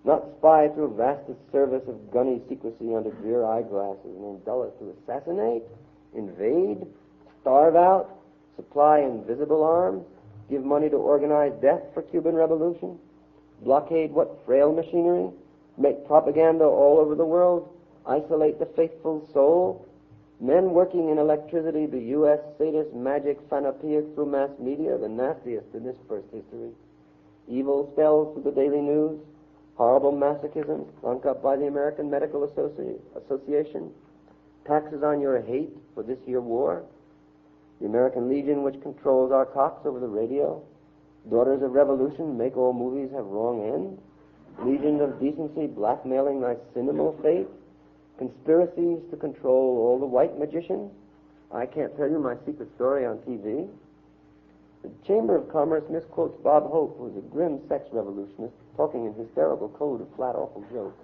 not spy through vastest service of gunny secrecy under drear eyeglasses and indull us to assassinate, invade, starve out, supply invisible arms, give money to organize death for Cuban revolution, blockade what frail machinery, make propaganda all over the world, isolate the faithful soul, men working in electricity, the U S sadist magic panoptic through mass media, the nastiest in this first history, evil spells through the daily news, horrible masochism drunk up by the American Medical Associ- Association, taxes on your hate for this year war, the American Legion which controls our cocks over the radio, Daughters of Revolution make all movies have wrong end, Legion of Decency blackmailing thy cinema fate, conspiracies to control all the white magicians. I can't tell you my secret story on T V. The Chamber of Commerce misquotes Bob Hope, who was a grim sex revolutionist, talking in hysterical code of flat, awful jokes.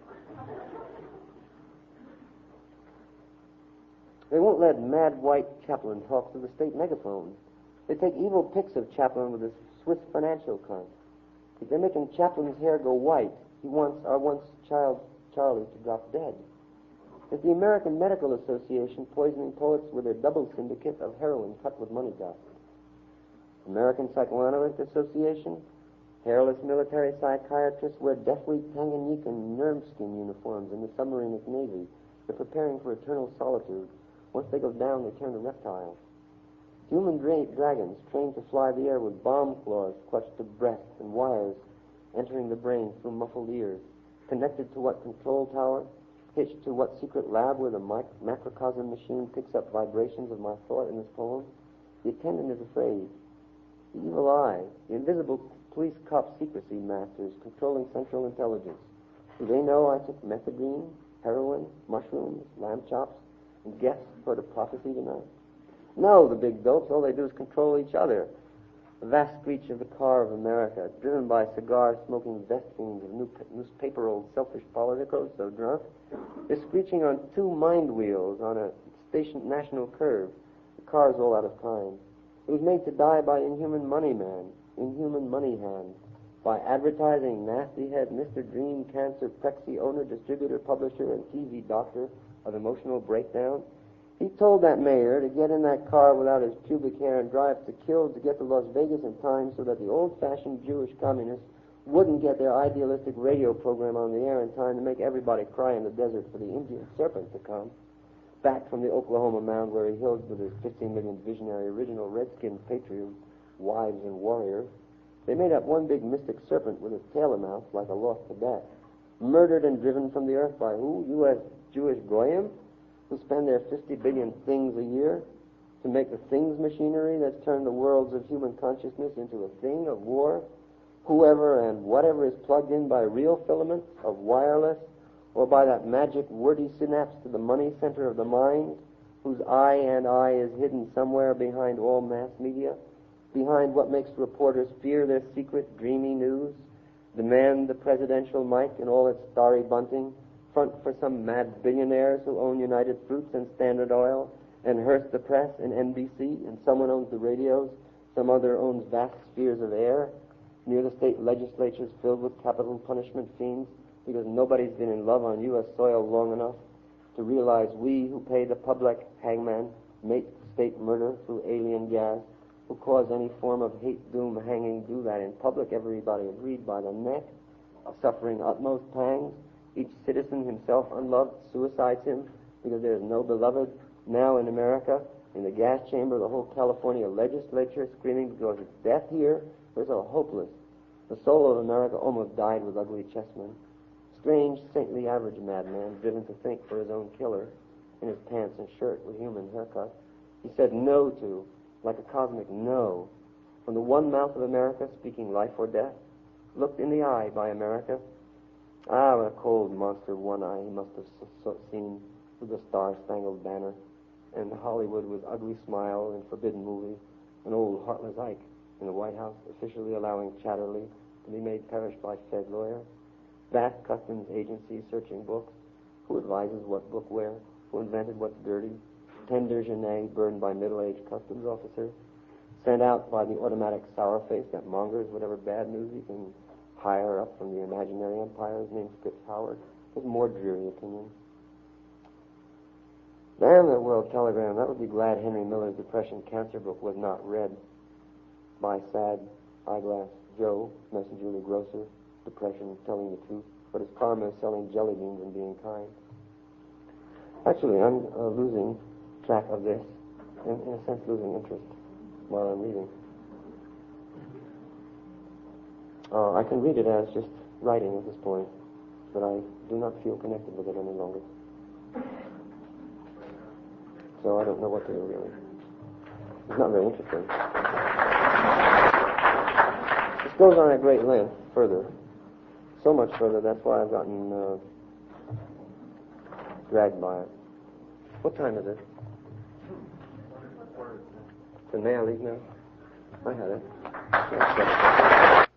They won't let mad white Chaplin talk to the state megaphone. They take evil pics of Chaplin with his Swiss financial cunt. If they're making Chaplin's hair go white, he wants our once child Charlie to drop dead. It's the American Medical Association poisoning poets with their double syndicate of heroin cut with money dust. American Psychoanalyst Association, hairless military psychiatrists wear deathly Tanganyika nerve-skin uniforms in the submarine Navy. They're preparing for eternal solitude. Once they go down, they turn to reptiles. Human dra- dragons trained to fly the air with bomb claws clutched to breasts and wires entering the brain through muffled ears, connected to what control tower, hitched to what secret lab where the mic- macrocosm machine picks up vibrations of my thought in this poem. The attendant is afraid. The evil eye, the invisible police cop secrecy masters controlling central intelligence. Do they know I took methadone, heroin, mushrooms, lamb chops, and guests for the prophecy tonight? No, the big dopes, all they do is control each other. The vast screech of the car of America, driven by cigar-smoking vest fiends of new, newspaper-old selfish politicos so drunk, is screeching on two mind wheels on a station national curve. The car's all out of time. It was made to die by inhuman money man, inhuman money hand, by advertising nasty head Mister Dream Cancer Prexy owner, distributor, publisher, and T V doctor of emotional breakdown. He told that mayor to get in that car without his pubic hair and drive to kill to get to Las Vegas in time so that the old-fashioned Jewish communists wouldn't get their idealistic radio program on the air in time to make everybody cry in the desert for the Indian serpent to come. Back from the Oklahoma mound where he hilled with his fifteen million visionary original redskin patriots, wives and warriors, they made up one big mystic serpent with his tail in mouth like a lost Tibet, murdered and driven from the earth by who? U S Jewish goyim, who spend their fifty billion things a year to make the things machinery that's turned the worlds of human consciousness into a thing of war. Whoever and whatever is plugged in by real filaments of wireless or by that magic wordy synapse to the money center of the mind, whose I and I is hidden somewhere behind all mass media, behind what makes reporters fear their secret, dreamy news, demand the presidential mic in all its starry bunting, front for some mad billionaires who own United Fruits and Standard Oil, and Hearst the Press and N B C, and someone owns the radios, some other owns vast spheres of air, near the state legislatures filled with capital punishment fiends, because nobody's been in love on U S soil long enough to realize we who pay the public hangman make state murder through alien gas, who cause any form of hate, doom, hanging, do that in public, everybody agreed by the neck, suffering utmost pangs. Each citizen himself unloved suicides him because there is no beloved. Now in America, in the gas chamber, the whole California legislature screaming because it's death here. We're so hopeless. The soul of America almost died with ugly chessmen. Strange, saintly, average madman, driven to think for his own killer, in his pants and shirt with human haircut. He said no to, like a cosmic no, from the one mouth of America speaking life or death, looked in the eye by America. Ah, what a cold monster one eye he must have so seen through the star-spangled banner, and Hollywood with ugly smile and forbidden movie, and old heartless Ike in the White House officially allowing Chatterley to be made perish by Fed lawyer. Vast customs agency searching books. Who advises what bookwear? Who invented what's dirty? Tender Genet burned by middle-aged customs officer. Sent out by the automatic sour face that mongers whatever bad news he can higher up from the imaginary empire, his name's Fitz Howard. His more dreary opinion. Damn that World Telegram. That would be glad Henry Miller's Depression Cancer book was not read by sad eyeglass Joe, messengerly grocer, depression, telling the truth, but his karma is selling jelly beans and being kind. Actually, I'm uh, losing track of this, in, in a sense losing interest while I'm reading. Uh, I can read it as just writing at this point, but I do not feel connected with it any longer. So I don't know what to do, really. It's not very interesting. This goes on at great length further. So much further, that's why I've gotten uh, dragged by it. What time is it? So may I leave now? I had it.